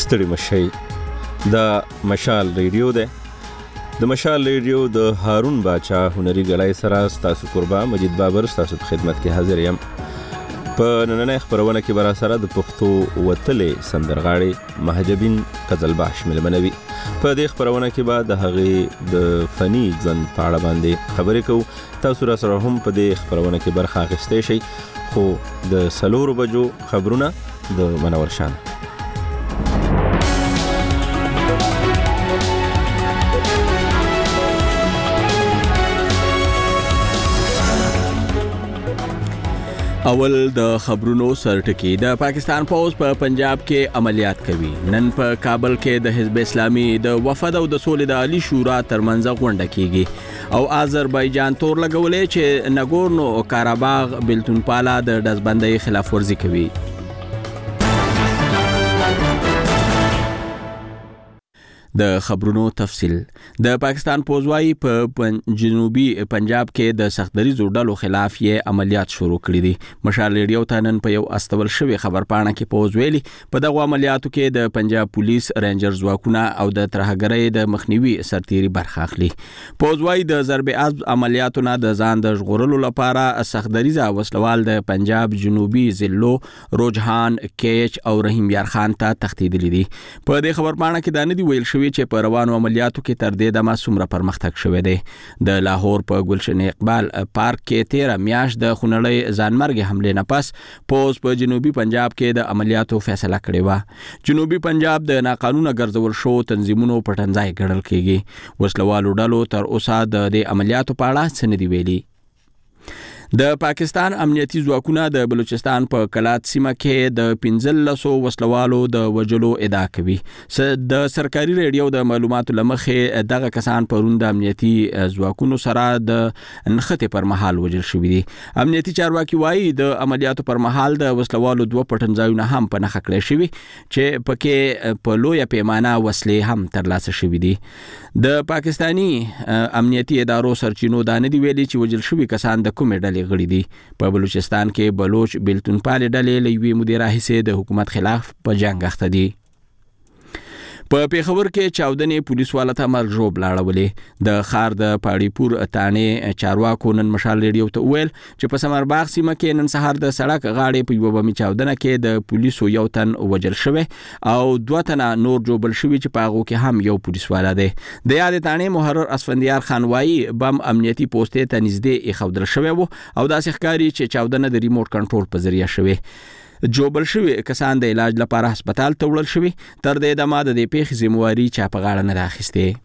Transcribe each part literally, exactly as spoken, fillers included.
ستړي مشي. دا مشال ریډیو ده. د مشال ریډیو د هارون باچا هنري ګړای سره ستاسو قربا مجید بابر ستاسو په خدمت کې حاضر یم. په نننۍ خبرونه کې برا سره د پښتو وتلې سندرغاړي مهجبین قزلباش ملمنوي. په دې خبرونه کې بعد د هغې د فني ځن په اړه باندې خبرې کوو. تاسو را سره هم په دې خبرونه کې برخه اخیستی شئ، خو د څلورو بجو خبرونه د منور شان. اول د خبرونو سرټکی. د پاکستان پوز په پنجاب کې عملیات کوي. نن په کابل کې د حزب اسلامي د وفد او د سولې د عالی شورا ترمنځ غونډه کیږي او آذربایجان تور لګولې چې نګورنو کاراباغ بلتونپالا د دزبندۍ خلاف ورزي کوي. د خبرونو تفصیل. د پاکستان پوزوای په جنوبي پنجاب کې د سختدریزو ډلو خلاف یې عملیات شروع کړي دي. مشال ریډیو ته نن په یو استول شوی خبرپاڼه کې پوز ویلي په دغه عملیاتو کې د پنجاب پولیس، رینجر ځواکونه او د ترهګرۍ د مخنیوي سرتیري برخه اخلي. پوزوای د ضرب عضب عملیاتو نه د ځان د ژغورلو لپاره سختدریزه وسلوال د پنجاب جنوبي ضلعو روجهان، کیچ او رحیم یار خان ته تښتیدلي دي. په دې خبرپاڼه کې دا نه دی ویل شوی چې په روانو عملیاتو کې تر دې دمه څومره پرمختګ شوی دی. د لاهور په ګلشن اقبال پارک کې تیره میاشت د خونړۍ ځانمرګي حملې نه پس پوز په جنوبي پنجاب کې د عملیاتو فیصله کړې وه. جنوبي پنجاب د ناقانونه ګرځول شو تنظیمونو پټنځای ګڼل کېږي. وسلوالو ډلو تر اوسه د دې عملیاتو په اړه څه نه دي ویلي. د پاکستان امنیتي ځواکونه د بلوچستان په کلات سیمه کې د پنځلسو وسلوالو د وجلو ادعا کوي. د سرکاري ریډیو د معلوماتو لمخې دغه کسان پرون د امنیتي ځواکونو سره د نښتې پر مهال وجل شوي دي. امنیتي چارواکي وایي د عملیاتو پر مهال د وسلوالو دوه پټنځایونه هم په نښه کړی شوي چې پکې په لویه پیمانه وسلې هم ترلاسه شوي دي. د پاکستاني امنیتي ادارو سرچینو دا نه دي ویلي چې وجل شوي کسان د کومې ډلې غړي دي. په بلوچستان کې بلوچ بلتونپالې ډلې له یوې مودې راهیسې د حکومت خلاف په جنګ اخته دي. په پیښور کې چاودنې پولیس والا ته مرجوب لاړولې. د ښار د پاړیپور تانې چارواکو نن مشال ریډیو ته وویل چې په سمرباغ سیمه کې نن سهار د سړک غاړې په یوه بمي چاودنه کې د پولیسو یو تن وجل شوی او دوه تنه نور جوبل شوي چې په هغو کې هم یو پولیس والا دی. د یادې تانې محرر اسفندیار خان وایي بم امنیتي پوستې ته نږدې ایښودل شوی و او داسې ښکاري چې چاودنه د ریموټ کنټرول په ذریعه شوې. جوبل شوي کسان د علاج لپاره هسپتال ته وړل شوي. تر دې دمه د دې پیښې ذمواري چا په غاړه نه ده اخیستې.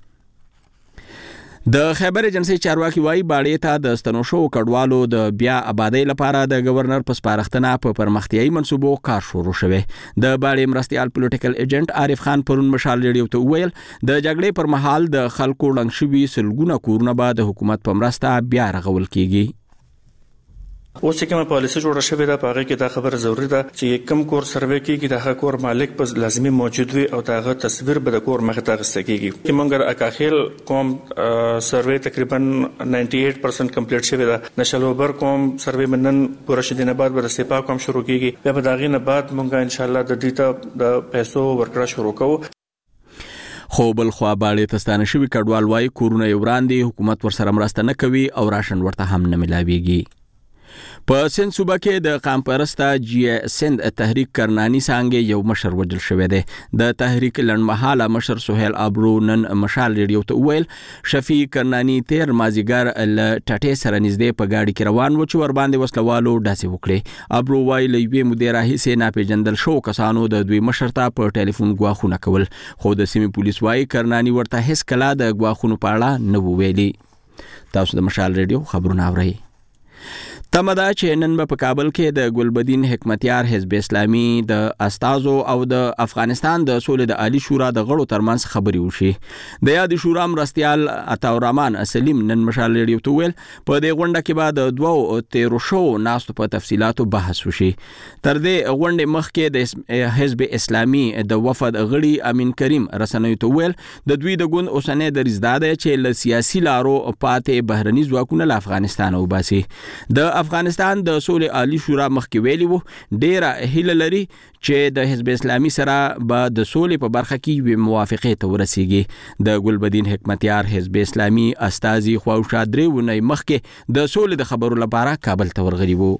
د خیبر ایجنسی چارواکي وایي باړې ته د ستنو شوو کډوالو د بیا آبادۍ لپاره د گورنر په سپارښتنه په پرمختیایي منصوبو کار شروع شوی. د باړې مرستیال پولیټیکل ایجنټ عارف خان پرون مشال ریډیو ته وویل د جګړې پر مهال د خلکو ړنګ شوي سلګونه کورونه به د حکومت په مرسته بیا رغول کیږي. اوس چې کومه پالیسي جوړه شوې ده په هغه کې دا خبره ضروري ده چې کوم کور سروې کیږي د هغه کور مالک په لازمي موجود وي او دا هغه تصویر به د کور مخ ته غسته کیږي. چې مونږ اکاخیل کوم سروې تقریبا نائنٹی ایٹ پرسنٹ کمپلیټ شوې ده. نشلوبر کوم سروې منن پوره شدینه بعد به سپا کوم شروع کیږي. بیا په داغې نه بعد مونږ ان شاء الله د دې ته د پیسو ورکړه شروع کوو. خو بل خوا باړې تستانه شوي کډوال وایي کورونه یې وران دي، حکومت ورسره مرسته نه کوي او راشن ورته هم نه ملاویږي. په سند صوبه کې د قام پرسته جی سند تحریک کرنانی څانګې یو مشر وجل شوی دی. د تحریک لنډمهاله مشر سهیل ابرو نن مشال ریډیو ته وویل شفیع کرنانی تیر مازیګر له ټټې سره نږدې په ګاډي کې روان و چې ورباندې وسلوالو ډاسې وکړې. ابرو وایي له یوې مودې راهیسې ناپېژندل شوو کسانو د دوی مشر ته په ټلیفون ګواښونه کول، خو د سیمې پولیس وایي کرنانی ورته هیڅ کله د ګواښونو په اړه نه وو ویلي. تاسو د مشال ریډیو خبرونه اورئ. تمه ده چې نن به په کابل کې د ګلبدین حکمتیار حزب اسلامي د استازو او د افغانستان د سولې د عالی شورا د غړو ترمنځ خبرې وشي. د یاد شورا مرستیال عطاالرحمن سلیم نن مشال ریډیو ته ویل په دې غونډه کې به د دوو تیرو شو ناستو په تفصیلاتو بحث وشي. تر دې غونډې مخکې د حزب اسلامي د وفد غړي امین کریم رسنیو ته ویل د دوی د ګوند اوسنۍ دریځ دا دی چې له سیاسي لارو پاتې بهرني ځواکونه له افغانستان وباسي. د افغانستان د سولې عالی شورا مخکې ویلي وو ډیره هیله لري چې د حزب اسلامي سره به د سولې په برخه کې یو موافقه ته ورسیږي. د ګلبدین حکمتیار حزب اسلامي استازي خواوشا درې ونې مخکې د سولې د خبرو لپاره کابل ته ورغلي وو.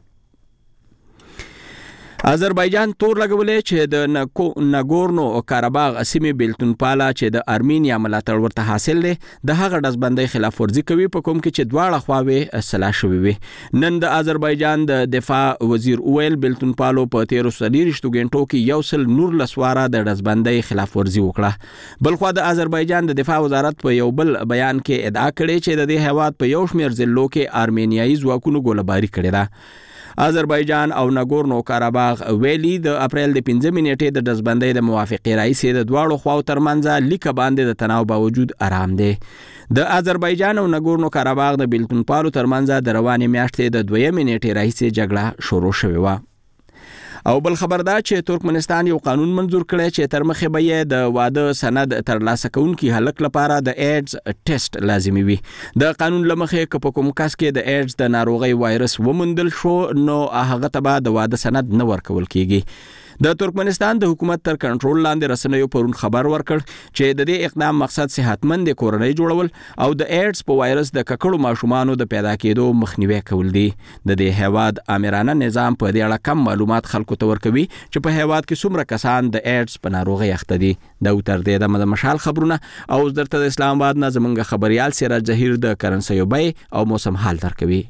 آذربایجان تور لګولې چې د ناګورنو کاراباغ سیمې بیلتون پالا چې د ارمینیا ملاتړ ورته حاصل دی د هغه دزبندۍ خلاف ورزي کوي په کوم کې چې دواړه خواوې سلا شوي وي. نن د آذربایجان د دفاع وزیر اویل بیلتون پالو په تیرو څلېرویشتو غنټو کې یو سل نورلس واره د دزبندۍ خلاف ورزي وکړه. بلخوا د آذربایجان د دفاع وزارت په یو بل بیان کې ادعا کړې چې د دې هیواد په یو شمېر ضلعو کې ارمینیایي ځواکونو ګولهباري کړې ده. آذربایجان او ناګورنو کاراباغ ویلي د اپریل د پنځمې نیټې د دزبندۍ د موافقې راهیسې د دواړو خواو ترمنځ لیک باندې د تناو باوجود آرام دی. د آذربایجان او ناګورنو کاراباغ د بیلتون پالو ترمنځ د روانې میاشتې د دویمې نیټې راهیسې جګړه شروع شوې وه. او بل خبر دا چې ترکمنستان یو قانون منظور کړی چې تر مخه به یې د واده سند ترلاسه کوونکي هلک لپاره د ایډز ټیسټ لازمي وي. د قانون لمخه که په کوم کس کې د ایډز د ناروغي وایرس ومندل شو نو هغه ته به د واده سند نه ورکول کیږي. د ترکمنستان د حکومت تر کنټرول لاندې رسنیو پرون خبر ورکړ چې د دې اقدام مقصد صحتمند کورنۍ جوړول او د ایډز په وایرس د ککړو ماشومانو د پیدا کېدو مخنیوي کول دي. د دې هیواد آمرانه نظام په دې اړه کم معلومات خلکو ته ورکوي چې په هیواد کې څومره کسان د ایډز په ناروغي اخته دي. د اوتر دې د مشال خبرونه او درته د اسلام آباد نه زمونږ خبريال سراج ظهیر د کرنسي بای او موسم حال درکوي.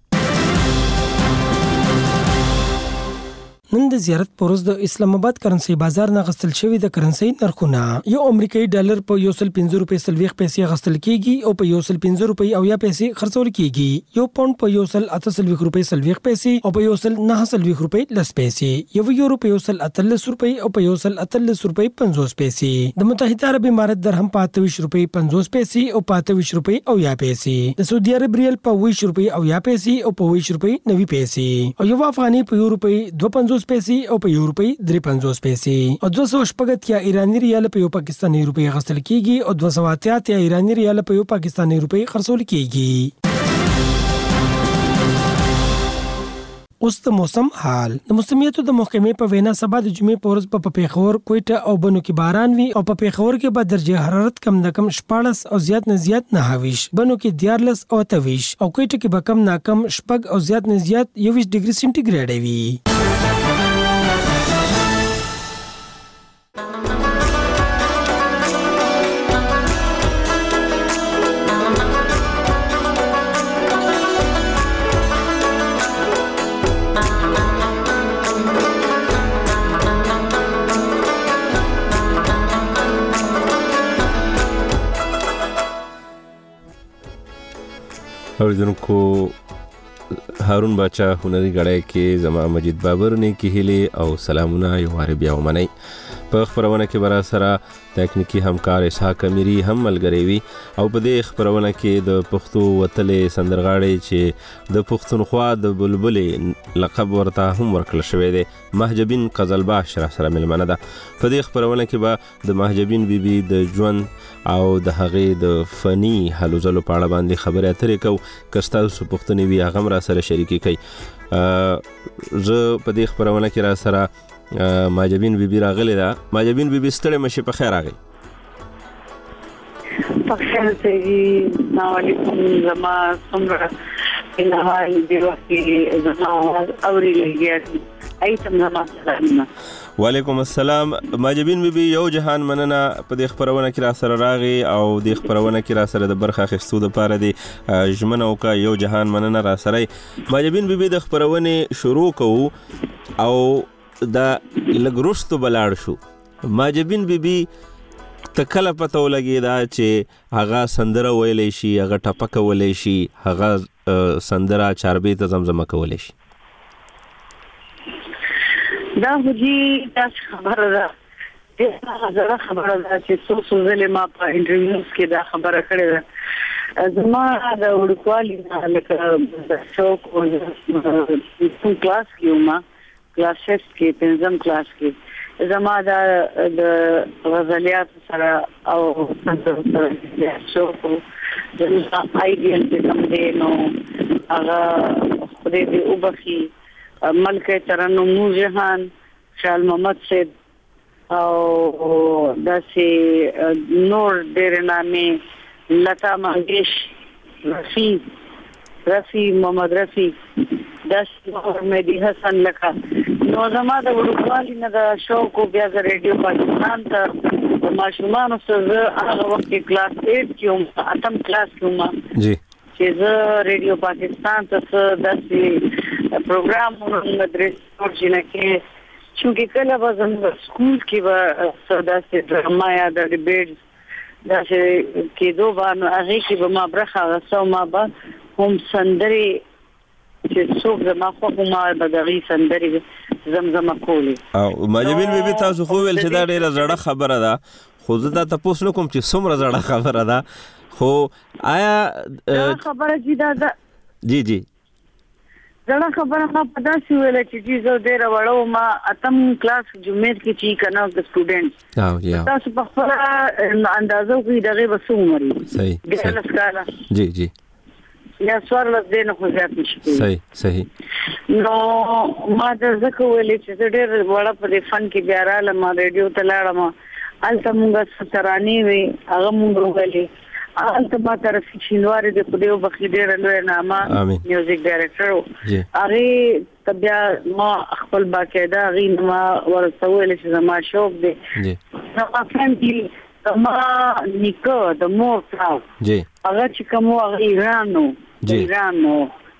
نن د زیارت پروز د اسلام آباد کرنسي بازار نه غستل شوی د کرنسي نرخونه یو امریکایي ډالر په یو سل پنځه روپۍ سلويخ پیسې غستل کیږي او په یو سل پنځه روپۍ او یا پیسې خرڅول کیږي. یو پاوند په یو سل اته سلويخ روپۍ سلويخ پیسې او په یو سل نه سلويخ روپۍ لس پیسې. یو یورو په یو سل اتلس روپۍ او په یو سل اتلس روپۍ پنځوس پیسې. د متحده عرب امارات درهم په اتویش روپۍ پنځوس پیسې او په اتویش روپۍ او یا پیسې. د سعودي عرب ریال په ویش روپۍ او یا پیسې او په ویش روپۍ نوي پیسې. او یو افغاني په یو روپۍ دوه پنځوس پیسې او په یو روپۍ درې پنځوس پیسې. او دوه سوه شپږ اتیا ایراني ریال په یو پاکستاني روپۍ غستل کیږي او دوه سوه اتیا اتیا ایراني ریال په یو پاکستاني روپۍ خرڅول کیږي. اوس د موسم حال. د موسمیاتو د محکمې په وینا سبا د جمعې په ورځ په پیښور، کوټه او بنو کې باران وي او په پیښور کې به درجه حرارت کم نه کم شپاړس او زیات نه زیات نه هاویش، بنو کې دیارلس او اتهویش او کوټه کې به کم نه کم شپږ او زیات نه زیات یوویش ډیګري سنټیګریډ وي. اوریدونکو هارون باچا هنري غړی کې زما مجید بابر نه کې هلي او سلامونه یو واره بیا ومنئ. په خبرونه کې برا سره تکنیکی همکار اسحاق امیری هم ملګری وي او په دې خبرونه کې د پښتو وتلې سندرغاړي چې د پښتونخوا د بلبلې لقب ورته هم ورکړل شوی دی مهجبین قزلباش را سره ملمنه ده. په دې خبرونه کې به د مهجبین بیبي د ژوند او د هغې د فني هلو ځلو په اړه باندې خبرې اترې کوو. که ستاسو پوښتنې وي هغه هم را سره شریکې کوي. زه په دې خبرونه کې را سره ماجبین بیبي راغلی ده. ماجبین بیبي ستړې مشي په خیر راغی. په خیر سهي السلام علیکم. زما څومره الهال دی وختي زما اوري لګیا ایتم زما سلامونه. وعلیکم السلام. ماجبین بیبي یو جهان مننه په دې خبرونه کې را سره راغی او د خبرونه کې را سره د برخه اخیستو دپاره دی ژمنه وکړه. یو جهان مننه را سره. ماجبین بیبي د خبرونې شروع کوو او دا لږ وروستو به لاړ شو. ماجبین بیبي ته کله پته ولګېده چې هغه سندره ویلی شي، هغه ټپه کولی شي، هغه سندره چاربې ته زمزمه کولی شي؟ دا خو جي داسې خبره ده، ډېره زړه خبره ده چې څو څو ځلې ما په انټرویوز کې دا خبره کړې ده. زما د وړوکوالي نه لکه د شوق او کوم کلاس کې وم، کلاس شست کې، پنځم کلاس کې زما د غزلیاتو سره او سندرو سره شوق و. د آیډیل چې کوم دی نو هغه خدای دې وبخي ملکه ترنم نور جهان شال محمد سید او داسې نور ډېر نامې لتا منگیش رفی رفی محمد رفی داسې نور مهدی حسن لکه نو زما د وړوکوالي نه د شوق بیا د ریډیو پاکستان ته د ماشومانو سره هغه وخت کې کلاس اټ کې وم اتم کلاس کې وم جی چې زه ریډیو پاکستان ته داسې پروګرام مدرسې ورچینه کې چې کله به زموږ سکول کې به داسې ډرامه یا د ډیبیټ داسې کېدو باندې هغه کې به ما برخه غوښتم ما به هم سندري چې څوک زما خو ما به دغه سندري زمزمه کولی او ماجبین بیبي تاسو خو ویل چې دا ډیره زړه خبره ده خو زه دا تاسو نو کوم چې څومره زړه خبره ده خو آیا خبره چې دا جی جی زړه خبره ما پدا شو ویل چې چې زه ډیره وړو ما اتم کلاس جمعې کې چې کنه د سټوډنټ او یا تاسو په خپل اندازو کې دغه وسو مري صحیح جی جی یا سوار لږ نه خو زیات نشي صحیح صحیح نو ما د زکه ویل چې ډېر وړه په فن کې بیا رااله ما ریډیو ته لاړم الته موږ سترانی وی هغه موږ ویلې الته ما طرف شینواري د خدیو بخی ډېر لوی نامه میوزیک ډایرکټر هغه تبیا ما خپل باقاعده غي ما ورته ویل چې زما شوق دی جی نو افهم کې ما نیکو د مور تاو جی هغه چې کوم هغه ایران نو ایران نو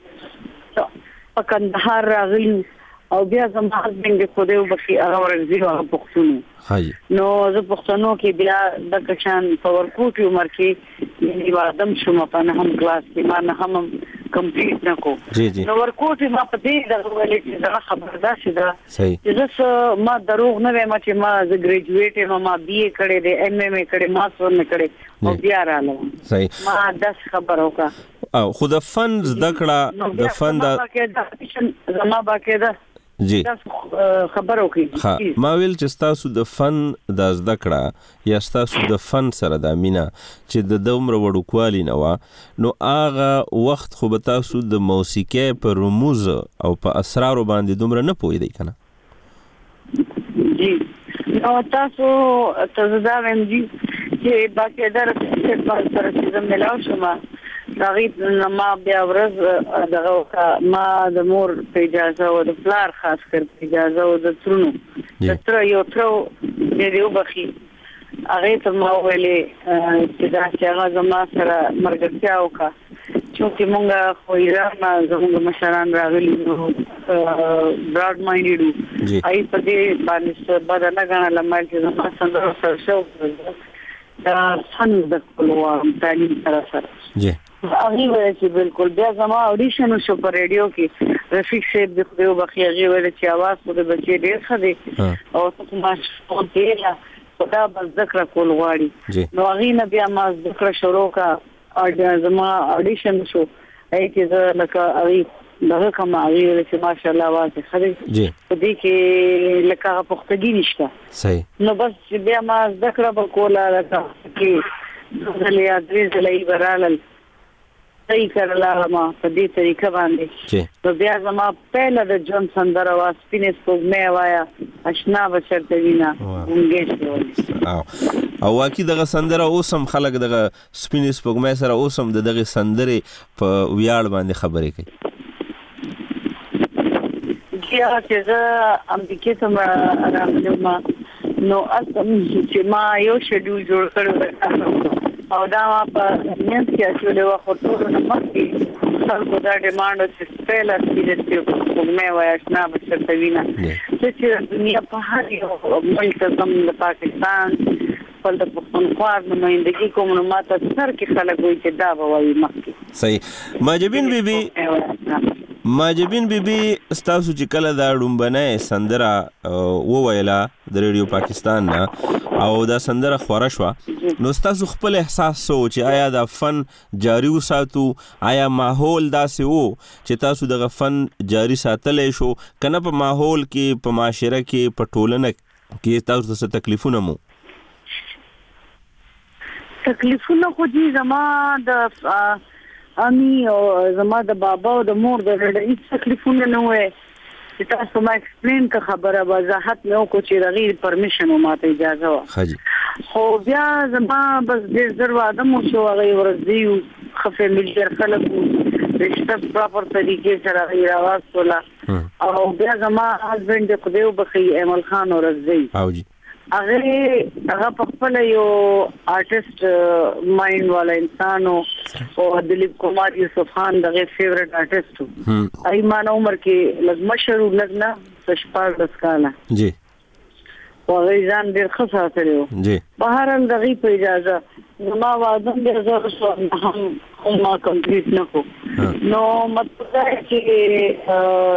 په کندهار راغلی او بیا زما هسبند خو دې وبخي هغه ورغزي هغه پښتون هاي نو زه پښتنو کې بیا د کشان پاور کوټ عمر کې یعنی وادم شوم په نه هم کلاس کې ما نه هم کمپلیټ نکو جی جی نو ورکوټ ما په دې د ولې چې دا خبردار شې دا صحیح چې زه ما دروغ نه وایم چې ما ز ګریجویټ ما بي اي کړې دې ام ام اي کړې ماستر نه کړې او بیا رااله صحیح ما داس خبر وکا او خود فن زده کړه د فن د زما باقاعده جی خبرو کې ما ویل چې تاسو د فن د زده کړه یا تاسو د فن سره د مینا چې د دومره وړوکوالي نه و نو هغه وخت خو به تاسو د موسیقي په رموز او په اسرار باندې دومره نه پوهیدئ کنه جی نو تاسو تاسو دا ویم جی چې باقاعده رسېږي په سره چې ملاو شوم غریب ما بیا ورځ دغه ما د مور په اجازه او د فلار خاص کر په اجازه او د ترونو د تر یو تر دې وبخي هغه ته ما ویلې چې دا چې هغه زما سره مرګتیا وکړه چې مونږ خو ایران زموږ مشران راغلي نو براډ مایندډ ای په دې باندې بدل نه غواړم چې زما څنګه سره شو دا څنګه د کولو تعلیم سره سره جی هغه وایي چې بالکل بیا زما اډیشن شو په ریډیو کې رفیق صاحب د خو بخي هغه وایي چې आवाज په بچي ډېر ښه دی او څه ما شو دیلا خدا بس ذکر کول غواړي نو هغه نه بیا ما ذکر شروع کا او زما اډیشن شو اې چې لکه هغه دغه کوم هغه چې ماشاءالله आवाज ښه دی په دې کې لکه پختګی نشته صحیح نو بس بیا ما ذکر وکولا لکه کې دغه یادري زلای برالل صحیح کړلا ما په دې طریقه باندې نو بیا زما پهله د جون سندر आवाज پینس په مې وایا آشنا بشرته وینا ونګې او او واکي دغه سندره اوسم خلک دغه سپینس په مې سره اوسم دغه سندره په ویاړ باندې خبرې کوي یا چې زه امریکې ته راغلم نو اصلا چې ما یو شیډول جوړ کړو او دا په نیت کې چې له وخت ټول نه مخکې خلکو دا ډیماند چې سپیل چې په مې وایي آشنا بشرته وینا چې دنیا په هر یو ملک زم د پاکستان په د پښتونخوا نمائندګي کوم نو ماته سر کې خلک وایي چې دا وایي مخکې صحیح ماجبین بیبي ماجبین بیبي ستاسو چې کله دا ډومبنه سندره و ویلا د ریډیو پاکستان نه او دا سندره خورا شو نو ستاسو خپل احساس سو چې آیا دا فن جاری وساتو آیا ماحول داسې وو چې تاسو دغه فن جاری ساتلې شو کنه په ماحول کې په معاشره کې په ټولنه کې تاسو څه تکلیفونه مو تکلیفونه خو دي زما د امي او زما د بابا او د مور د رئیس تکلیفونه نه وای چې تاسو ما ایکسپلین کا خبره وضاحت مې وکړو چې رغیر پرمیشن او ماته اجازه وا خاجي خو بیا زما بس ډېر زر واده مو شو هغه ورځي خفه ملګر خلک رشتہ پراپر طریقې سره غیر आवाज ولا او بیا زما هسبند د خدیو بخي ایمل خان ورځي او جی هغه هغه په خپل یو آرټیست مایند والا انسان او دلیپ کمار یوسف خان دغه فیورټ آرټیست ای مان عمر کې لږ مشهور لګنا شپږ دس کاله جی هغه ځان ډېر ښه ساتلو جی بهرن دغه په اجازه زما واده د زړه سو هم ما کمپلیټ نه کو نو مطلب دا چې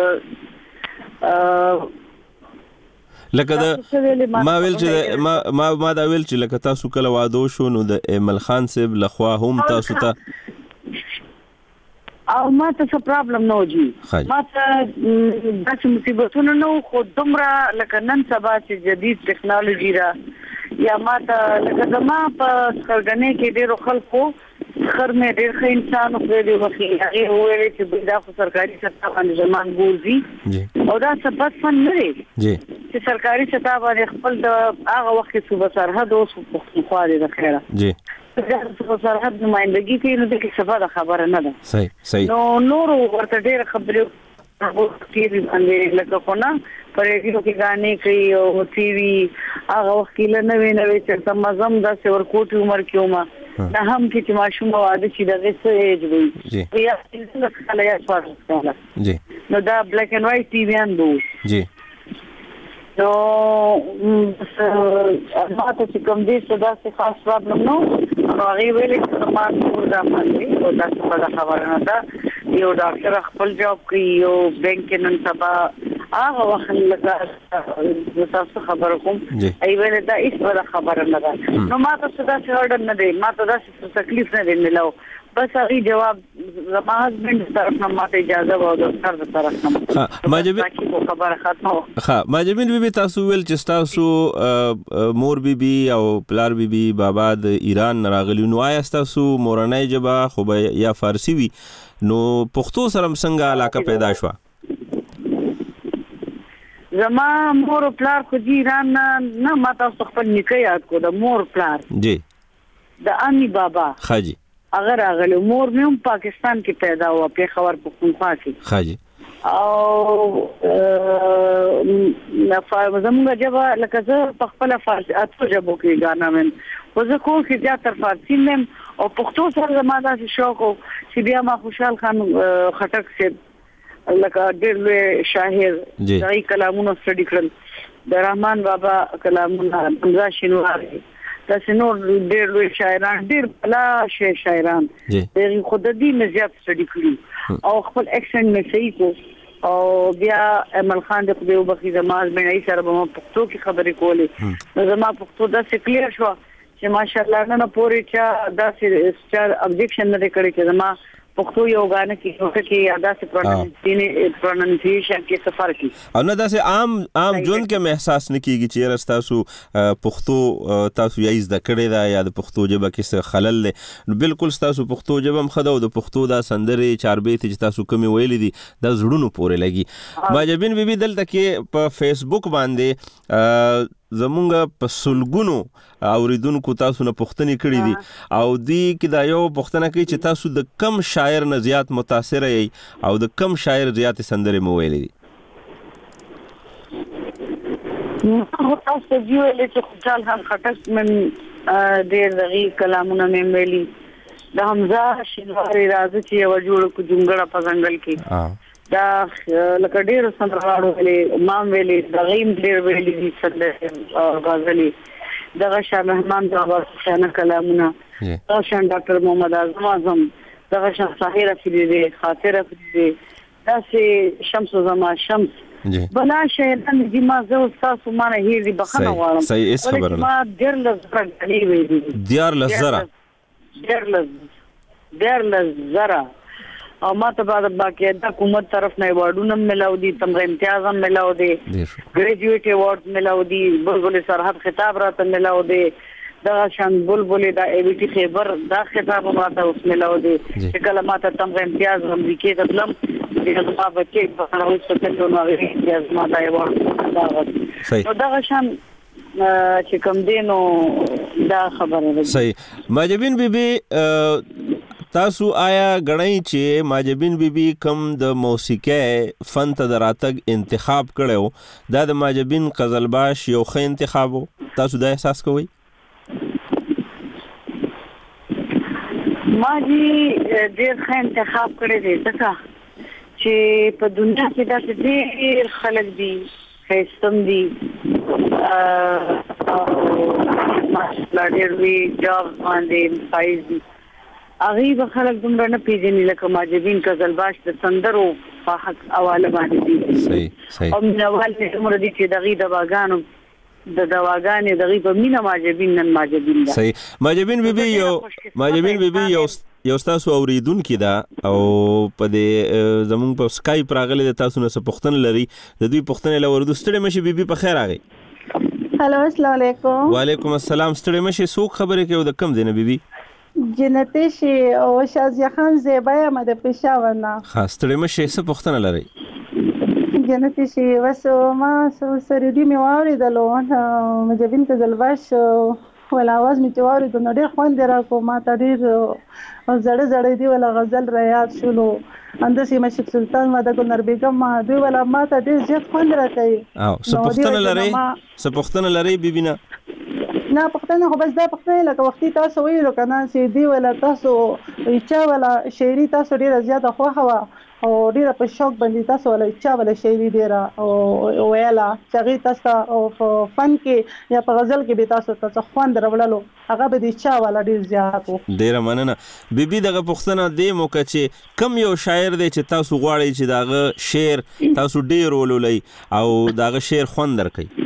ا لکه دا ما ویل چې ما ما ما دا ویل چې لکه تاسو کله واده شو نو د ایمل خان صاحب لخوا هم تاسو ته او ما ته څه پرابلم نه وږي ما ته داسې مصیبتونه نه خو دومره لکه نن سبا چې جدید ټیکنالوژي را یا ما ته لکه زما په خلګنې کې ډېر خلکو خر مې ډېر ښه انسان خو دې وخی هغه وویل چې دا خو سرکاري سطح باندې زمان ګورځي او دا څه بس فن نه دی جی چې سرکاري سطح باندې خپل د هغه وخت کې صوبه سرحد اوس په خو دې د خیره جی دا صوبه سرحد نمائندګي کوي نو د کې صفه خبره نه ده صحیح صحیح نو نور ورته ډېر خبرې او ټي وي باندې لکه کو نه پرېږي کې غانې کوي او ټي وي هغه وخت کې نه ویني چې تم مزم دا سور کوټ عمر کې ومه نه هم کې چې ماشوم واده چې دغه څه ایج وي یا څنګه کله یا څه جی نو دا بلیک اینڈ وایټ ټي وي اندو جی نو ما ته چې کوم دې څه داسې خاص پرابلم نو نو هغه ویلې چې ما ټول دا باندې او دا څه خبره نه ده یو ډاکټر خپل جاب کوي یو بانک کې نن سبا هغه وخت لکه تاسو خبر کوم ای ویل دا هیڅ ولا خبر نه ده نو ما ته څه دا څه نه دی ما ته دا څه تکلیف نه دی ملو بس هغه جواب زما هسبند طرف نه ماته اجازه و او سر طرف نه ها ماجبین خبره ختمه ها ماجبین بي تاسو ویل چې تاسو مور بي بي او پلار بي بي بابا د ایران راغلی نو آیا تاسو مورنۍ جبا خو یا فارسی وي نو پښتو سره څنګه علاقه پیدا شو زما مور پلار خو دی ایران نه ما تاسو خپل نکاح یاد کو د مور پلار جی د امي بابا خاجي اگر اغله مور مې هم پاکستان کې پیدا و په خبر پختونخوا کې خاجي او نه فارم زموږ جبا لکه زه په خپل فارسی اته جبو کې غانا مې وزه کو چې زیات تر فارسی مې او پښتو سره زماده شوق چې بیا ما خوشحال خان خټک سے لکه ډېر لوی شاعر دغه کلامونه سټډي کړل د رحمان بابا کلامونه حمزه شینواری تاسو نور ډېر لوی شاعران ډېر بلا شعر شاعران د خود دې مزيات سټډي کړو او خپل اکسنټ مې صحیح کو او بیا ایمل خان د خدیو بخي زماز مې نه سره په پښتو کې خبرې کولې نو زما پښتو د سکلیر شو چې ماشاءالله نه پوری چا داسې سټار ابجیکشن نه کړی چې زما پښتو یو غانه کې هوته کې یاده سي پروننسیشن کې سفر کې او نه داسې عام عام جون کې احساس نه کیږي چې رستاسو پښتو تاسو یې زده کړی دا یا د پښتو ژبه کې څه خلل دی بالکل تاسو پښتو ژبه مخده او د پښتو دا سندري چاربې چې تاسو کومي ویلې دي د زړونو پورې لګي ماجبین بيبي دلته کې په فیسبوک باندې زمونږ په سلګونو اوریدونکو تاسو نه پوښتنې کړې دي او دی کې دا یو پوښتنه کوي چې تاسو د کم شاعر نه زیات متاثر یې او د کم شاعر زیات سندرې مو ویلې دي نو تاسو جو له چې خوشحال خان خټک من ډېر دغه کلامونه مې ویلي د حمزه شینواری راځي چې یو جوړ کو جونګړه په ځنګل کې دا لکه ډېر سندرغاړو ویلي مام ویلي د غیم ډېر ویلي دي سندرې غزلي دغه شاه مهمان بابا څنګه کلامونه دا شان ډاکټر محمد اعظم اعظم دغه شاه طاهر افریدي خاطر افریدي دا سي شمس زما شمس بلا شهرن دي ما زه استاد سمانه هي بخنه غواړم صحیح اس خبره ما ډېر لزر غلي ویلي ډېر لزر ډېر لزر ډېر لزر او ما ته بعد باقاعده حکومت طرف نه ایوارډونه ملاو دي تمغه امتیاز هم ملاو دي ګریجویټ ایوارډ ملاو دي بلبل سرحد خطاب راته ملاو دي دا شان بلبل دا ای بي ټي خیبر دا خطاب ماته اوس ملاو دي چې کله ماته تم امتیاز امریکای ته تلم د ما بچي په هغه څه ته نو هغه امتیاز ماته یو دا دا شان چې کوم دینو دا خبره ده. صحیح. ماجبین بیبي تاسو آیا غړی چې ماجبین بیبي کم د موسیقي فن ته دراتګ انتخاب کړو دا د ماجبین قزلباش یو ښه انتخاب تاسو دا احساس کوئ؟ ما جی ډېر ښه انتخاب کړی دی ځکه چې په دنیا کې داسې ډېر خلک دي ښایستم دي ماشاءالله ډېر وي جاب باندې فایز دي هغه به خلک دومره نه پیژني لکه ماجبین قزلباش د سندرو په حق حواله باندې دي. صحیح صحیح. او نوال چې موږ دي چې دغه د واغانو د دواګانې دغه په مینا ماجبین نن ماجبین ده. صحیح. ماجبین بیبي یو ماجبین بیبي یو یو تاسو اوریدونکو دا او په دې زمون په سکایپ راغلي د تاسو نه څه پوښتنه لري د دوی پوښتنه لوردو ستړي مشي بیبي په خیر راغی. هالو السلام علیکم. وعلیکم السلام. ستړي مشي څوک خبرې کوي د کم دینه بیبي؟ جنتی شي او شازیه خان زیبا یم د پېښور نه. خاص ستړي مشي څه پوښتنه لري؟ جنتی شي وسو ما سره دې مې واورېدلو ماجبین قزلباش ولا आवाज می چواري د نړۍ خوان دی را کو ما ته ډیر زړه زړه دی ولا غزل را یاد شولو اندسي مشک سلطان ما د ګلنر بیگم ما دی ولا ما ته ډیر زیات خوان را کوي. او سپختنه لري سپختنه لري بیبینا نه پښتنه خو بس دا پښتنه لکه وختي تاسو ویلو کنه چې دی ولا تاسو چا ولا شاعري تاسو ډیر زیات خو هوا او ډیر په شوق باندې تاسو ولا چا ولا شاعري ډیر او ویلا چې تاسو او فن کې یا په غزل کې به تاسو تاسو خوان دروللو هغه به دي چا ولا ډیر زیات ډیر مننه بیبي دغه پښتنه د موکه چې کم یو شاعر دی چې تاسو غواړئ چې داغه شعر تاسو ډیر ولولئ او داغه شعر خوان درکړئ.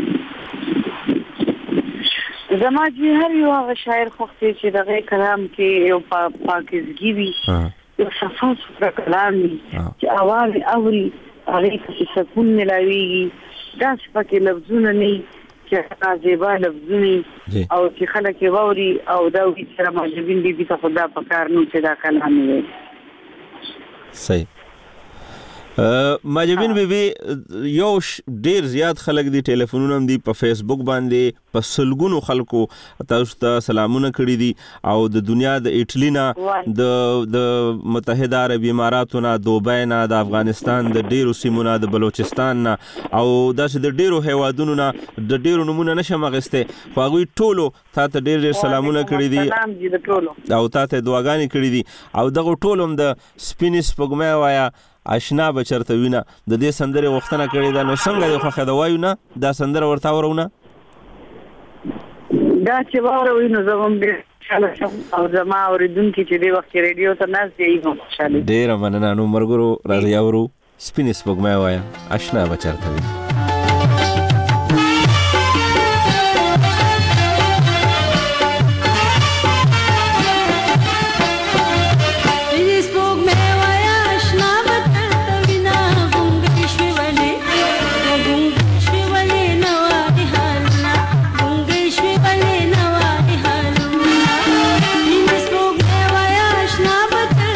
زما جی هر یو هغه شاعر خوښتي چې دغه کلام کې یو پاکیزګي وي یو صفا سوتره کلام وي چې اواز اوري هغه کې سکون ملاويږي دا شپه لفظونه نه چې عجيبه لفظونه او چې خلک ووري او دا وي چې ماجبین دي په خدا په کار نو چې دا کلام وي. صحیح. ماجبین بیبي یو ډیر زیات خلک دي ټلیفونونه هم دي په فیسبوک باندې په سلګونو خلکو تاسو ته سلامونه کړی دي او د دنیا د ایټلی نه د د متحده عربی اماراتو نه دوبۍ نه د افغانستان د ډیرو سیمونو د بلوچستان نه او داسې د ډیرو هیوادونو نه د ډیرو نمونه نشم اخیسته خو هغوی ټولو تا ته ډیر ډیر سلامونه کړی دي او تا ته دعاګانې کړی دي او دغه ټول هم د سپینې سپوږمۍ وایا آشنا بچرته وینا د دې سندره وختنه کړی دا نو څنګه د خوخه دا وایو نه دا سندره ورته ورونه دا چې وایو نو زموږ ډیر خوشاله شم او زما اوریدونکو چې دی وخت ریډیو ته ناز دی هم خوشاله ډیر مننه نو مرګرو راځي اورو سپینې سپوږمۍ وایا آشنا بچرته وینا.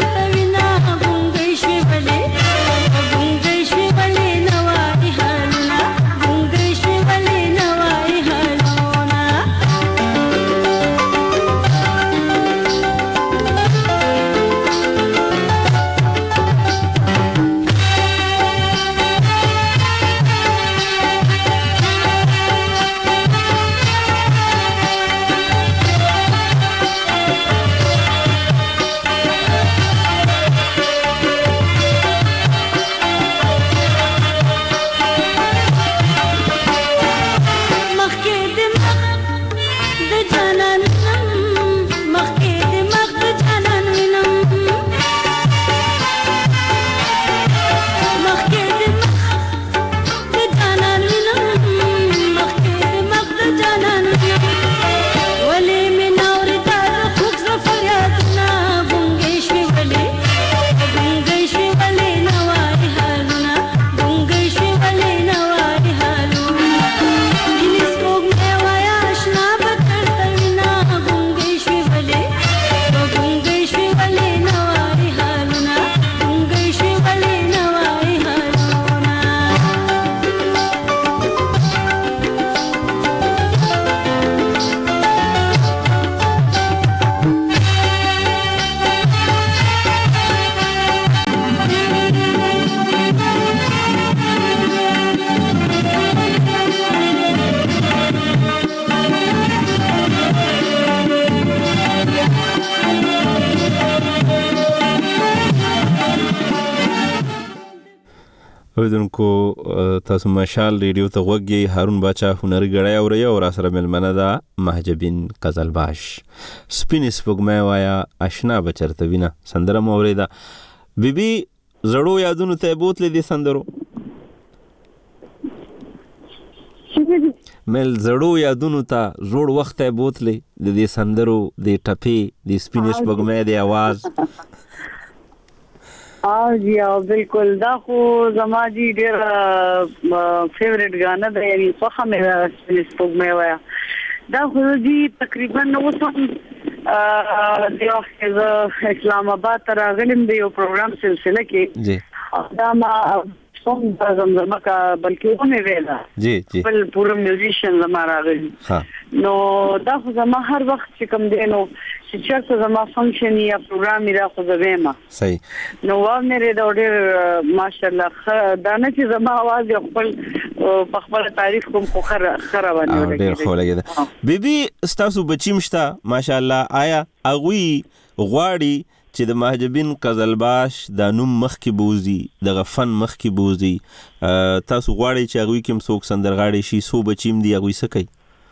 Hello. اوریدونکو تاسو مشال ریډیو ته غوږی هارون باچا هنري غړی اوري او را سره ملمنه ده مهجبین قزلباش سپین سپوږمۍ وایا آشنا بچرته وینا سندره مو اوریدا بیبي زړو یادونو ته بوتلې دي سندرو مل زړو یادونو ته زوړ وخت ته بوتلې د دې سندرو د ټپې د سپین سپوږمۍ د आवाज اه جی او بالکل دا خو زما جی ډیر فیوریټ غانا دی یعنی خو هم سپوږمۍ وایا دا خو جی تقریبا نو وسم د اسلام آباد تر غلم دی یو پروګرام سلسله کې جی دا ما څوم د زمزمه کا بلکې ونه ویلا جی جی بل پورا میوزیشن زما راغلی ها نو دا خو زما هر وخت چې کوم دی نو چې چېرته زما فنکشن یا پروګرام را خو زویما صحیح نو وا مې دا ډېر ماشاءالله دا نه چې زما आवाज خپل په خپل تعریف کوم خو خره خره باندې ډېر خو لګیدا بیبي ستاسو بچی مشته ماشاءالله آیا اغوی غواړي چې د مهجبین قزلباش د نوم مخ کې بوزي د غفن مخ کې بوزي تاسو غواړئ چې هغوی کوم څوک سندرغاړي شي سو بچیم دی هغوی څه کوي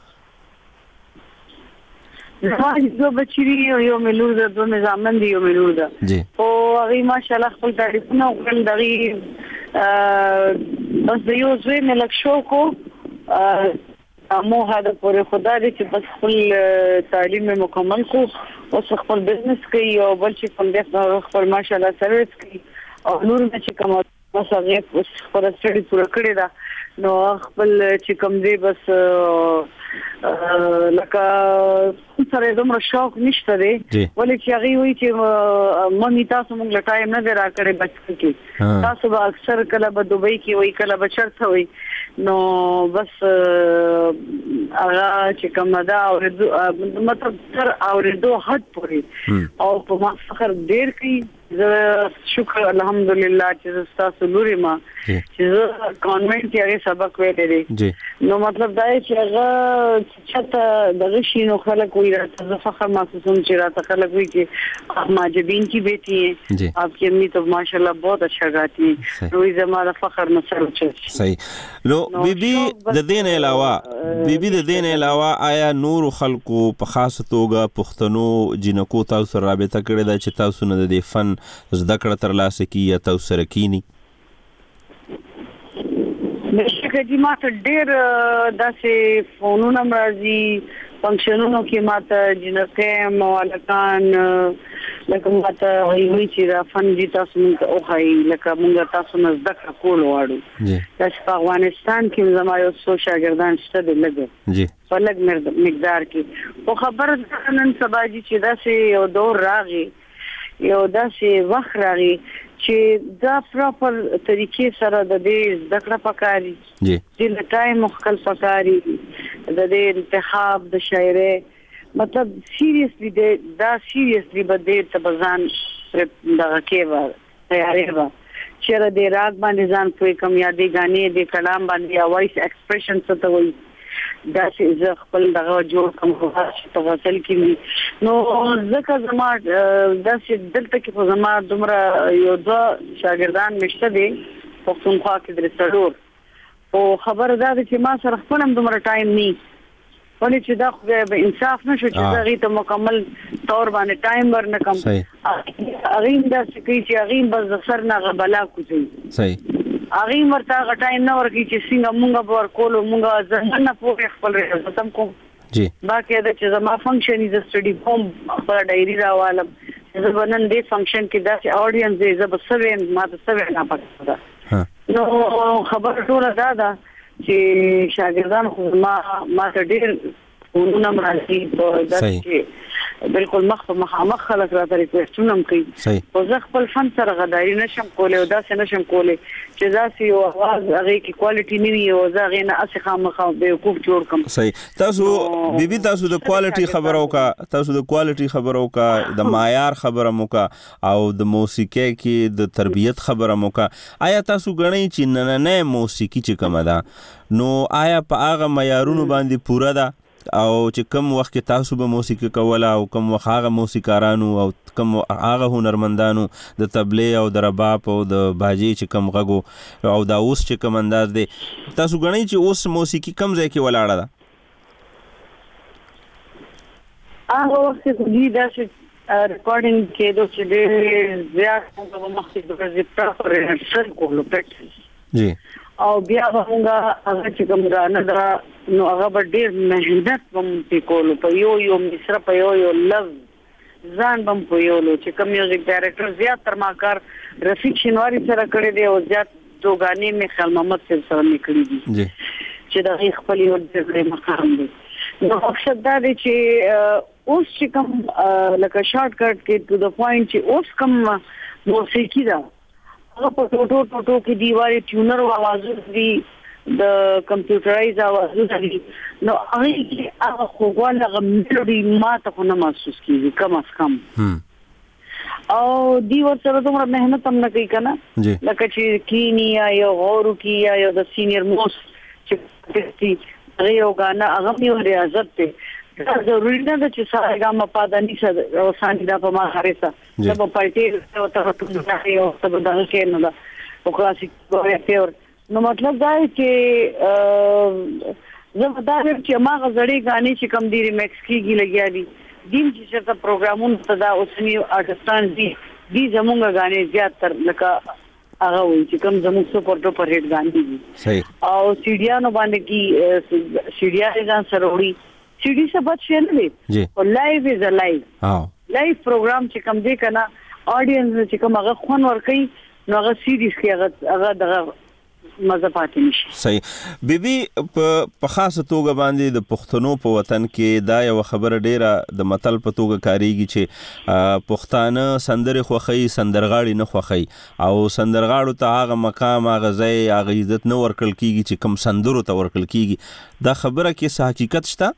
زما دو بچی دی یو ملور ده دو نظامن دی یو ملور ده جی او هغوی ماشاءالله خپل تعریفونه وکړل دغې بس د یو زوی مې لږ شوق و موخه د پورې خدا دې چې بس خپل تعلیم مکمل کو اوس خپل بزنس کوي او بل چې کوم دې خپل ماشاءالله سرویس کوي او نور چې کوم مسغه اوس خپل سټډي پوره کړی دا نو خپل چې کوم دې بس لکه سره دومره شوق نشته دی ولې چې هغه وی چې مامي تاسو موږ له ټایم نه درا کړې بچ کې تاسو به اکثر کله به دوبۍ کې وای کله به چرته وای نو بس هغه چې کوم دا او مطلب تر اوریدو حد پورې او په ما فخر ډیر کوي زه شکر الحمدلله چې تاسو لوري ما چې کانوینټ کې سبق ویلې دي نو مطلب دا چې هغه چې دغه شینو خلک وی راته فخر محسوسوم چې راته خلک وی چې مهجبین کی بیٹی ہیں آپ کی امی تو ماشاءاللہ بہت اچھا گاتی ہیں روی زمانہ فخر مسل چ صحیح نو بیبي د دین علاوه بیبي د دین علاوه آیا نور خلکو په خاص توګه پښتنو جنکو تاسو رابطه کړې ده چې تاسو نه د فن زده کړه ترلاسه کی یا تاسو سره کینی مشکې دي ماته ډېر داسې فونونه مرضی فنکشنونو کې ماته جنکه موالکان لکه ماته وی چې را فن دي تاسو موږ او هاي لکه موږ تاسو نه زده کړه کول واړو جی تاسو په افغانستان کې زما یو څو شاګردان شته د لګ جی په لګ مقدار کې خو خبر نن سبا چې داسې یو دور راغی یو داسې وخت راغی چې دا پراپر طریقې سره د دې ذکر پکاري جی د ټایم مخکل پکاري د دې انتخاب د شاعره مطلب سیریسلی دا سیریسلی بده تبزان دغه کې و تیارې و چې د راګ باندې ځان کوئی کم یادې غانې د کلام باندې یا وایس ایکسپریشن څه ته وایي دا چې خپل دغه جوړ کوم چې تواصل کیږي نو ځکه زما دا چې دلته کې په زما دومره یو ځا شاګردان مشته دي پښتونخوا کې درڅلور او خبر دا چې ما سره خپل هم دومره ټایم ني ولې چې دا خو به انصاف نشو چې هغه ته مکمل تور باندې ټایم ورنکم هغه دا چې هغه بس سر نه غبلا کوي صحیح هغه مرته غټایم نه ورکی چې څنګه مونږه ور کولو مونږه ځنه نه پوهې خپل رسم کوم جی باقي دا چې زما فنکشن از سټډي کوم خپل ډایری راوالم زه ونن دې فنکشن کې دا چې اډینس دې زب سوین ما ته سوین نه پاتې نو خبر ټول دا دا چې شاګردان خو ما ما ته ډېر ونونه مرادي په داسې بالکل مخ په مخامخ خلک راته ریکوېسټونه هم کوي خو زه خپل فن سره غداري نشم کولی او داسې نشم کولی چې داسې یو اواز هغې کې کوالټي نه وي او زه هغې نه هسې خامخا بیوقوف جوړ کړم صحیح تاسو بیبي تاسو د کوالټي خبره وکړه تاسو د کوالټي خبره وکړه د معیار خبره مو وکړه او د موسیقۍ کې د تربیت خبره مو وکړه آیا تاسو ګڼئ چې نننۍ موسیقي چې کومه ده نو آیا په هغه معیارونو باندې پوره ده او چې کوم وخت کې تاسو به موسیقي کوله او کوم وخت هغه موسیقارانو او کوم هغه هنرمندانو د تبلې او د رباب او د باجي چې کوم غږو او دا اوس چې کوم انداز دی تاسو غنئ چې اوس موسیقي کم ځای کې ولاړه ده؟ هغه وخت کې دوی داسې ریکارډینګ کېدو چې ډېر زیات موږ مخکې د ورځې پراخ ریهرسل کولو پریکټس جی او بیا موږ هغه چې کوم غانه دا نو هغه به ډېر مهنت بم وکولو په یو یو مصر په یو یو لفظ ځان بم پویولو چې کوم میوزیک ډایرکټر زیات تر ما کار رفیق شینواری سره کړی دی او زیات دو غانې مې خیال محمد سره نکړي دي جی چې دا خپل یو ډېر مقام دی. نو مقصد دا دی چې اوس چې کوم لکه شارټ کټ کې ټو د پوینټ چې اوس کوم موسیقي دا هغه په ټوټو ټوټو کې دیواري ټیونر اوازونه دي د کمپیوټرایز اوازونه دي نو هغه کې هغه خوږواله هغه میلوډي ما ته خو نه محسوس کیږي کم از کم او دی ورسره دومره مهنت هم نه کوي کنه لکه چې کینی یا یو غورو کی یا یو د سینیر موست چې هغه یو غانا هغه یو ریاضت دی دا ضروري نه ده چې سارګام پادانی سره او سانګ دا په ما هرڅه دا په پټي او ته ټول یو څه بدل کې نه دا او کلاسیک ګورې نو مطلب دا چې زه دا چې ما غزړې غانې چې کم دی ریمیکس کیږي لګیا دي دیم چې څه پروګرامونه تدا اوسنی آرټستان دي دي زمونږ غانې زیات تر لکه هغه وي چې کوم زموږ سپورټ په هیټ غاندي دي صحیح او سیډیانو باندې کی سیډیا ځان سروړي سیډي څه بچ نه دی جی او لایو از ا لایو ها لایو پروګرام چې کوم دی کنه اډینس چې کوم هغه خون ور کوي نو هغه سیډیز کې هغه هغه دغه مزه پاتې نشي. صحیح بیبي په خاصه توګه باندې د پښتنو په وطن کې دا یو خبره ډیره د متل په توګه کاریږي چې پښتانه سندرې خوخی سندرغاړي نه خوخی او سندرغاړو ته هغه مقام هغه ځای هغه عزت نه ورکړل کیږي چې کم سندرو ته ورکړل کیږي دا خبره کې څه حقیقت شته؟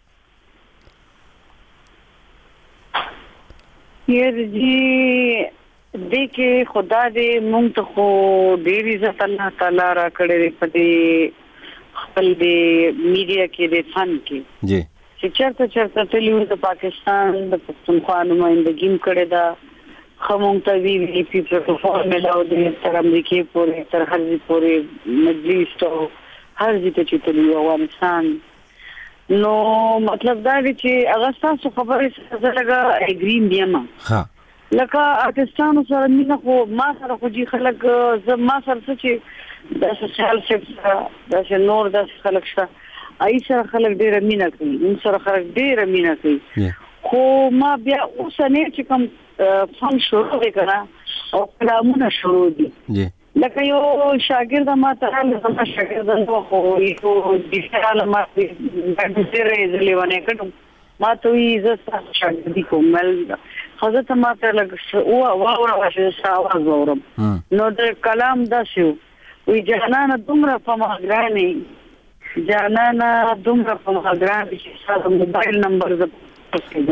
یې جی دیکھے خدا دې مونږ ته خو ډېر عزت الله تعالی را کړې په دې خپل دې میډیا کې دې فن کې جی چې چرته چرته ټلیو د پاکستان د پښتونخوا نمائندګي کړې ده خمون ته وی وی پی پروتوکول ملاو دې تر امریکای پورې تر هر ځای پورې مجلس ته هر ځای ته چې ټلیو افغانستان نو مطلب دا دی چې هغه تاسو خبرې سره لګا اګریم دیما ها لکه آرټستانو سره مینه خو ما سره خو جی خلک زه ما سره څه چې د سوشل شپ د نور د خلک شته ای سره خلک ډېر مینه کوي ان سره خلک ډېر مینه کوي خو ما بیا اوس نه چې کوم فن شروع وکړه او کلامونه شروع دي لکه یو شاګرد ما ته له شاګرد نو خو یو د ډیجیټل ما د ډېر ځلېونه کړم ما ته یې زه شاګردي کومل حضرت ما ته لګ او واو راشه आवाज اورم نو د کلام داسو وی جانانه دومره په ماګرانی جانانه دومره په ماګرانی چې ساده موبایل نمبر ز پسې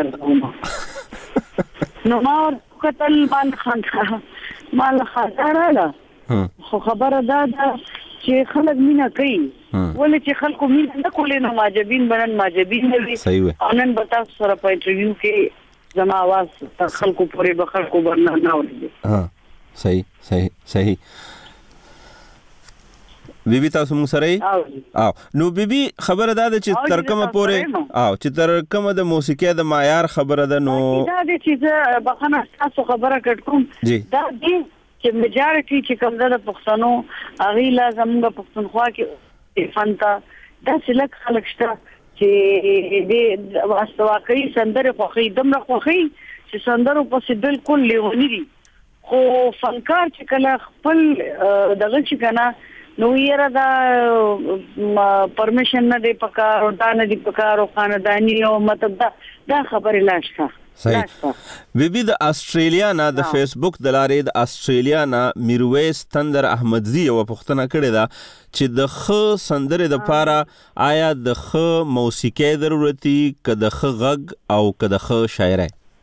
درځم نو ما کتل مان خان مال خاطراله خو خبره دا ده چې خلک مینا کوي ولې چې خلکو مینا نه کولې نو ماجبین بنن ماجبین نه وي انن بتا سره په انټرویو کې زما आवाज تر خلکو پورې به خلکو برنه نه اوري. ها صحیح صحیح صحیح بیبي تاسو موږ سره او نو بیبي خبره ده چې تر کومه پورې او چې تر کومه د موسیقي د معیار خبره ده نو دا دې چې بخنه تاسو خبره کړم دا دې چې میجارټي چې کوم د پښتنو اغي لازم د پښتونخوا کې فنتا دا سلک خلک شته چې دې واستواکي سندره خوخي دمره خوخي چې سندرو په بالکل لیونی دي خو فنکار چې کله خپل دغه چې کنه نو یې را دا پرمیشن نه دی پکار او دا نه دی پکار او خاندانی او مطلب دا دا خبره لاشته صحیح بیبي د استرالیا نه د فیسبوک د لارې د استرالیا نه میرویس تندر احمدزي او پښتنه کړی دا چې د خ سندره د پاره آیا د خ موسیقي ضرورتي کده خ غږ او کده خ شاعري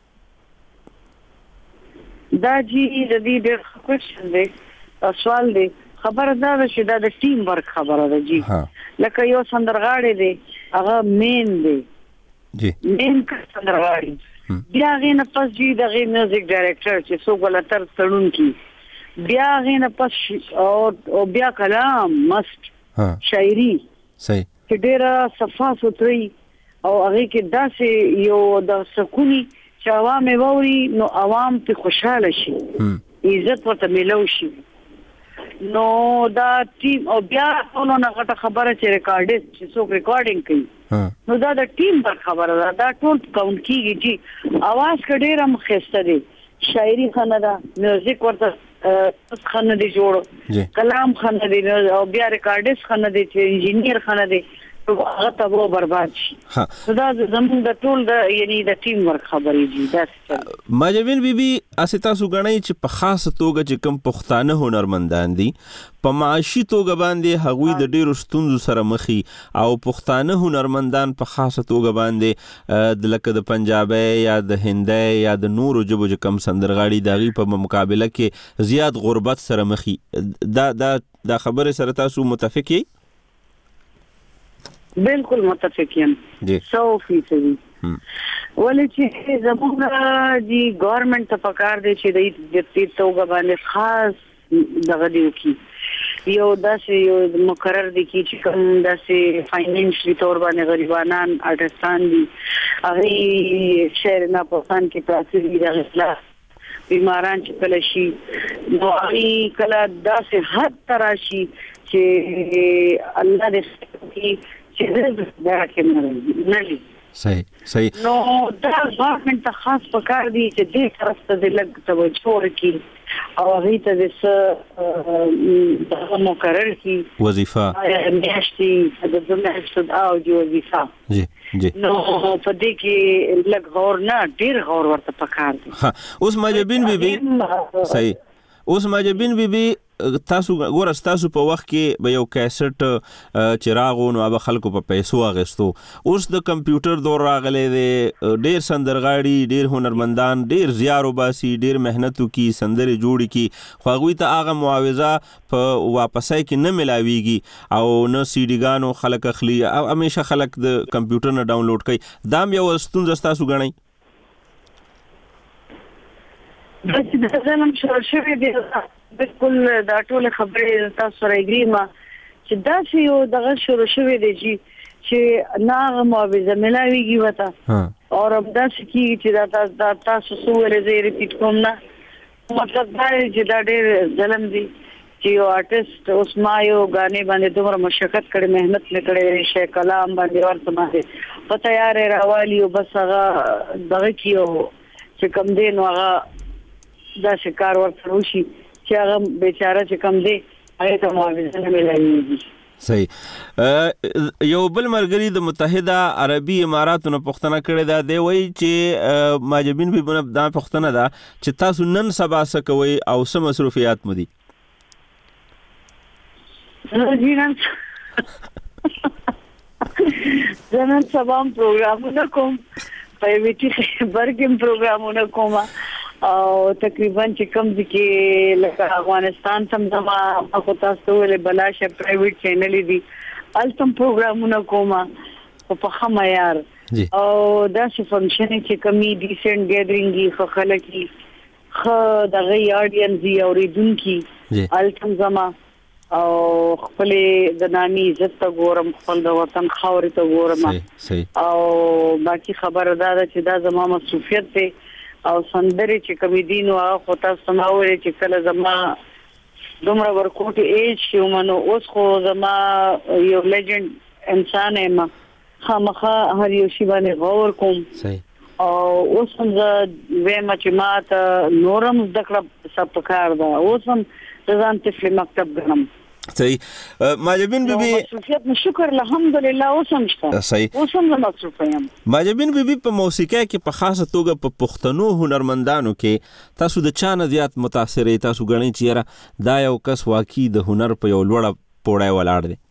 دا جی د دې ډېر کوشش دی سوال دی خبره دا ده چې دا د ټیم ورک خبره ده جی لکه یو سندرغاړی دی هغه مین دی جی مین سندرغاړي بیا غینه پس جی د غي میوزیک ډایرکټر چې څو غلطر تړون کی بیا غینه پس او بیا کلام مست شاعری صحیح چې ډیره صفا سوتري او هغه کې داسې یو د سکونی چې عوام ووري نو عوام په خوشاله شي عزت ورته ملو شي نو دا ټیم او بیا نو نه غټه خبره چې ریکارډ چې څوک ریکارډینګ کوي نو دا د ټیم پر خبره ده دا ټول کاونټ کیږي چې आवाज کډېره مخسته دي شاعری خنه ده میوزیک ورته خنه دي جوړ کلام خنه دي او بیا ریکارډس خنه دي چې انجینیر خنه دي هغه ته وو برباد شي دا زموږ د ټول د یعنی د ټیم ورک خبرې دي دا ماجبین بیبي استا سو غنۍ چې په خاصه توګه چې کم پښتانه هنرمندان دي په معاشي توګه باندې هغوی د ډیرو ستونزو سره مخي او پښتانه هنرمندان په خاصه توګه باندې د لکه د پنجابي یا د هندي یا د نورو ژبو چې کم سندرغاړي دغه په مقابله کې زیات غربت سره مخي دا دا دا خبره سره تاسو متفق یې بالکل متفق یم سو فیصدی ولې چې زموږ دی ګورنمنت ته پکار دی چې د دې توګه باندې خاص دغه دی کی یو داسې یو مقرر دي چې کوم داسې فاینانشلی تور باندې غریبانان آرټستان دي هغه شهر نه پوسان کې پراته دي دغه بیماران چې کله شي نو هغه کله داسې حد تراشي چې الله دې چې دا کې نه لري صحیح صحیح نو دا ګورنمنت ته خاص پکار دی چې دې طرف ته د لګ توجه ورکړي او هغه ته د څه د مقرر کی وظیفه میاشتې د دمشق او دی وظیفه جی جی نو په دې کې لګ غور نه ډیر غور ورته پکار دی ها اوس ماجبین بیبي صحیح اوس ماجبین بیبي تاسو ګور تاسو په وخت کې به یو کیسټ چراغو نو به خلکو په پیسو اغستو اوس د کمپیوټر دور راغلی دی ډیر سندرغاړي ډیر هنرمندان ډیر زیارو باسي ډیر مهنتو کی سندري جوړي کی خو هغه ته هغه معاوضه په واپسای کې نه ملاويږي او نو سی ډي ګانو خلک اخلي او همیشه خلک د کمپیوټر نه ډاونلوډ کوي دا یو ستونزه تاسو غنئ بس د ځانم شوشوي دي بالکل دا ټول خبرې تاسو سره اګریما چې دا یو دغه شروع شوی دی چې ناغه معاوضه ملاويږي وته او دا چې چې دا تاسو سوالې زه ریپیټ کوم نه مطلب دا چې دا ډېر ظلم دی چې یو آرټیست اوس ما یو غانې باندې دومره مشقت کړې مهنت نکړې شي کلام باندې ورته باندې پته یاره راوالي او بس هغه دغه کیو چې کم دی نو هغه دا شکار ورته وشي چې هغه بیچاره چې کم دی هغه ته معاوضه نه ملایي صحیح یو بل مرګري د متحده عربي اماراتو نه پښتنه کړې ده دی وایي چې ماجبین به بنا د پښتنه ده چې تاسو نن سبا څه کوي او څه مصروفیات مو دي نن نن سبا پروګرامونه کوم په ویټي خبر کې پروګرامونه کوم او تقریبا چې کوم کې لکه افغانستان سم زما په تاسو ولې بلاشه پرایویټ چینل دي التم پروګرامونه کومه په خمایار او دا چې فنکشن چې کمی ډیسنت ګیدرینګي خو خلک خو دغه اډینس اوریدونکي التم زما او خپل د نامي عزت ته ګورم خپل د وطن خاورې ته ګورم او باقي خبره ده چې دا زما مصروفیت دی او سندري چې کمیډینو هغه خو تاسو ما وایي چې کله زما دومره ورکوټ ایج شو منو اوس خو زما یو لیجند انسان یم خامخا هر یو شی باندې غور کوم صحیح او اوس هم زه وېم چې ما ته نورم ذکر سپکار ده اوس هم ځان ته مکتب غنم صحیح ماجبین بیبي مصروفیت شکر الحمدلله اوس هم شته صحیح اوس هم مصروف یم ماجبین بیبي په موسیقۍ کې په خاصه توګه په پښتنو هنرمندانو کې تاسو د چانه زیات متاثرې تاسو غنئ چې دا یو کس واقعي د هنر په یو لوړه پوړای ولاړ دی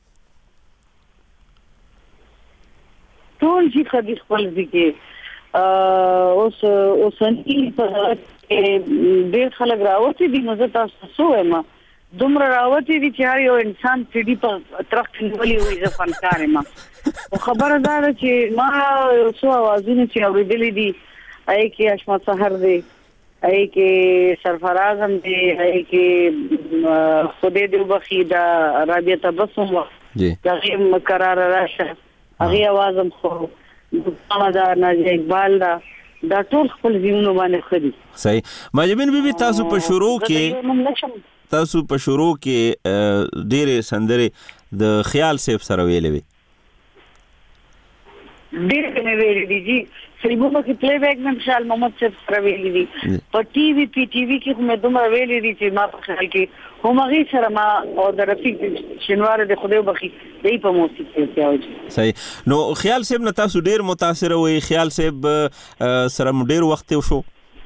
ټول چې خدي خپل دي کې اوس اوس ان په ډېر خلک راوته دي نو تاسو سوې ما دومره راوتی دي چې هر یو انسان چې دی په ترخ کې ولي وي ځ فنکار ما او خبره دا ده چې ما څو اوازونه چې اوریدلې دي اې کې اشمت سحر دی اې کې سرفراز هم دی اې کې خوده دی وبخي دا رابطه تبسم جی دا غیم قرار راشه هغه आवाज هم خو دا ناجی اقبال دا دا ټول خپل ژوند باندې خدي صحیح ماجبین بیبي تاسو په شروع کې تاسو په شروع کې ډېرې سندرې د خیال صاحب سره ویلې وي ډېرې مې ویلې دي جی فلمونو کې پلی بیک مې مشال محمد صاحب سره ویلې دي په ټي وي پی ټي وي کې مې دومره ویلې دي چې ما په خیال کې هم هغه سره ما او د رفیق شنوار د خدای بخي دی په موسیقي کې اوج صحیح نو خیال صاحب نه تاسو ډېر متاثر وي خیال صاحب سره ډېر وخت شو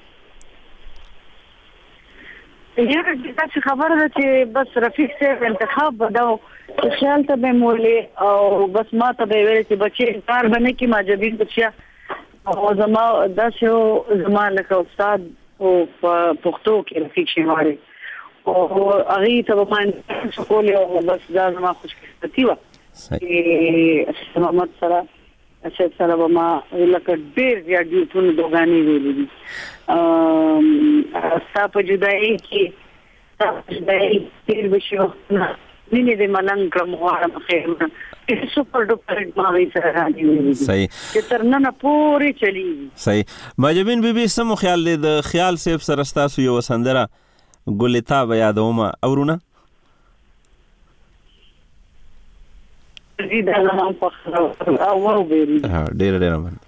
یاره چې خبره ده چې بس رفیق صاحب انتخاب بداو خیال ته به مولې او بس ما ته به ویل چې بچي کار باندې کې ماجبین بچیا او زما داسې زما لکه استاد او پښتو کې رفیق شینواری او هغه ته باندې سکول او بس دا زما خوشقسمتي و چې محمد سره اشه سره ما لکه ډېر زیات ډیوټونه دوغانې ویلې دي ام صاحب جدای کې صاحب جدای تیر بشو نه نه دې ملنګ کوم غواړم خیر سپر ډوپر ما وی سره راځي صحیح چې تر نن پورې چلی صحیح ماجبین بیبي سمو خیال دې د خیال صاحب سره تاسو یو سندره ګلتا به یادومه اورونه دې دا نه په او ورو بیري ها ډېر ډېر من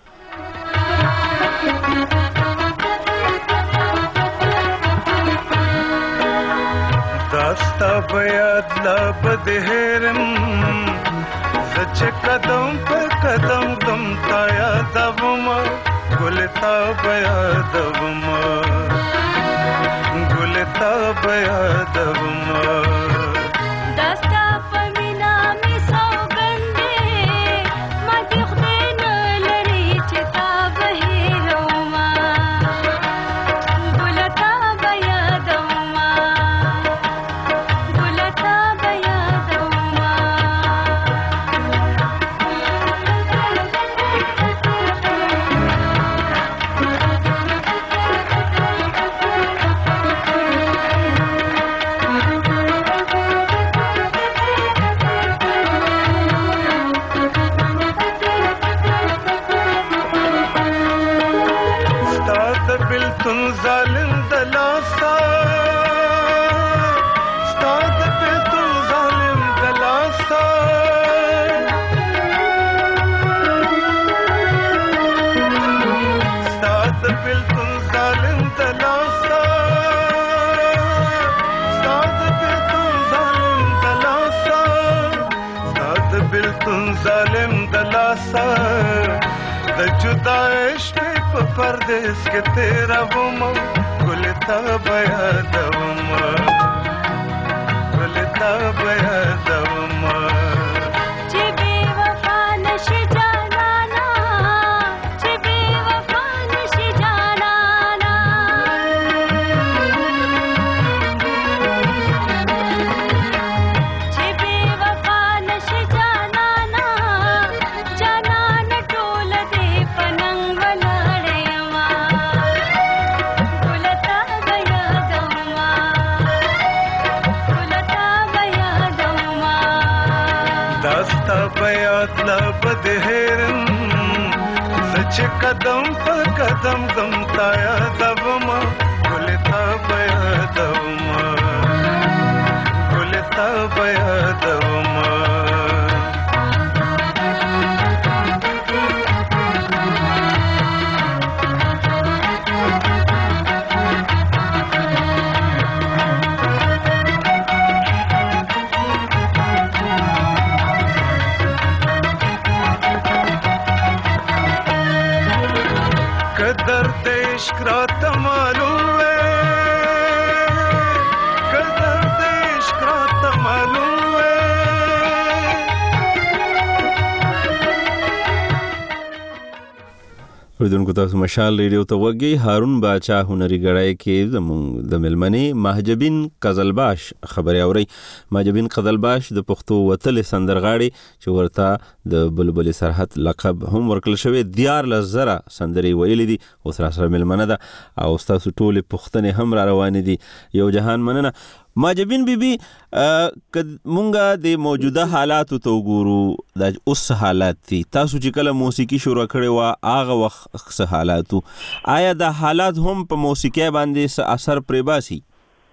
داستا بیاد لب دهرم سچ قدم پر قدم دم تا یادوما گلتا بیادوما گلتا بیادوما داستا پمینا می سوگندے مدی خدین لری چتا بهیروما گلتا بیادوما گلتا بیادوما تن ظالم دلاسا ستاد پہ تن ظالم دلاسا ستاد پہ تن ظالم دلاسا ستاد پہ تن ظالم دلاسا ستاد پہ تن ظالم دلاسا د جدا عشق په پردیس کې تیرا وم ګلتا بیا دوم ګلتا بیا دوم چې بے وفا نشي جانانا چې بے وفا نشي جانانا چې بے وفا نشي جانانا جانان ټول دې پننګ بیاد لب دهرم سچ قدم پر قدم دم تا یادوما گلتا بیادوما گلتا بیادوما ودونکو تاسو مشال ریډیو ته وګي. هارون باچا هنري غړای کې زموږ د ملمنې مهجبین قزلباش خبري اوري. مهجبین قزلباش د پښتو وتل سندرغاړي چې ورته د بلبل سرحد لقب هم ورکړل شوی. دیار لزره سندري ویلي دي او سره سره ملمنه ده او تاسو ټول پښتنې هم را روان دي. یو جهان مننه. مهجبین بیبي ک مونږه د موجوده حالات ته وګورو د اوس حالات دي. تاسو چې کله موسیقي شروع کړې و هغه وخت څه حالاتو، آیا د حالات هم په موسیقي باندې څه اثر پرې باسي؟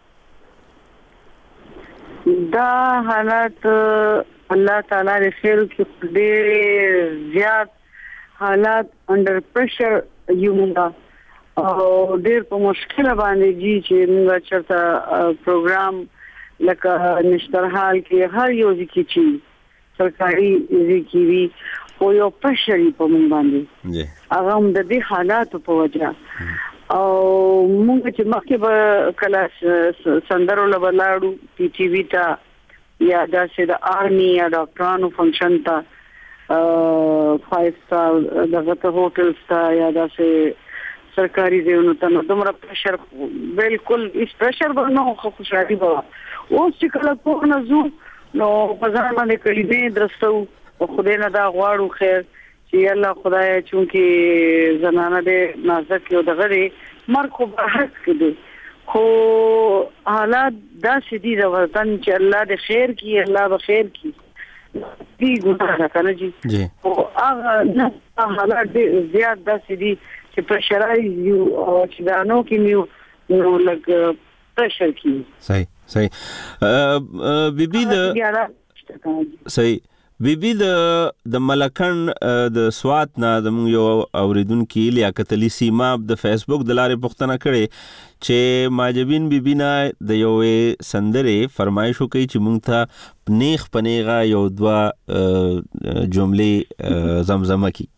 دا حالات الله تعالی دې خیر کې ډېر زیات حالات انډر پریشر یو مونږه او ډېر په مشکل باندې جی چې موږ چرته پروګرام لکه نشترحال کې هر یو ځکه چې سرکاري ځکه وی او یو پرشر په موږ باندې هغه هم د دې حالاتو په وجه او موږ چې مخکې به کله سندرو لبلاړو پی ټي وی ته یا داسې د آرمي یا ډاکټرانو فنکشن ته فایو سٹار دغه ته هوټلز ته یا داسې سرکاري ځایونو ته نو دومره پرشر بالکل هیڅ پرشر به نه خو خوشحالي به اوس چې کله کور نه ځو نو په ځان باندې کلمې درستو او خدای نه دا غواړو خیر چې الله خدای چونکې زنانه دې نازک یو دغه دې مرګ خو برحق کې دی خو حالات داسې دي د وطن چې الله دې خیر کړي الله به خیر کړي دي ګناه ده کنه جی او هغه نه حالات دې زیات داسې دي چې پرشرایز یو او چې دا نو کې نیو نو لګ پرشر کې صحیح صحیح بیبي د صحیح بیبي د د ملکن د سوات نه د یو اوریدونکو لیاقت علي سیماب د فیسبوک د لارې پوښتنه کړې چې مهجبین بیبي نه د یو سندرې فرمایش وکړي چې مونږ ته نیخ پنیغه یو دوا جملې زمزمه کی.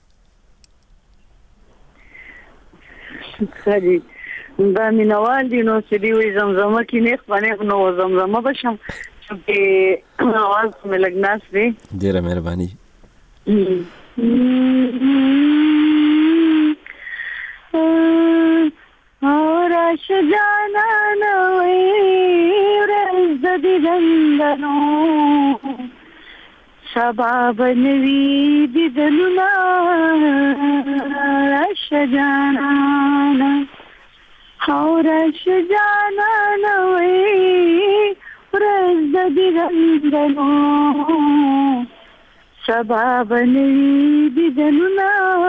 خاجي دا مینوال دي نو چې دی وي زمزمه کې نیخ باندې نو زمزمه بشم چې आवाज مې لګناس دی. ډیره مهرباني. اور اش جانا نوې ورځ دې زندانو شباب نوی دې دلنا اش جانا اور اش جانا نوې ورځ دې زندانو شباب نوی دې دلنا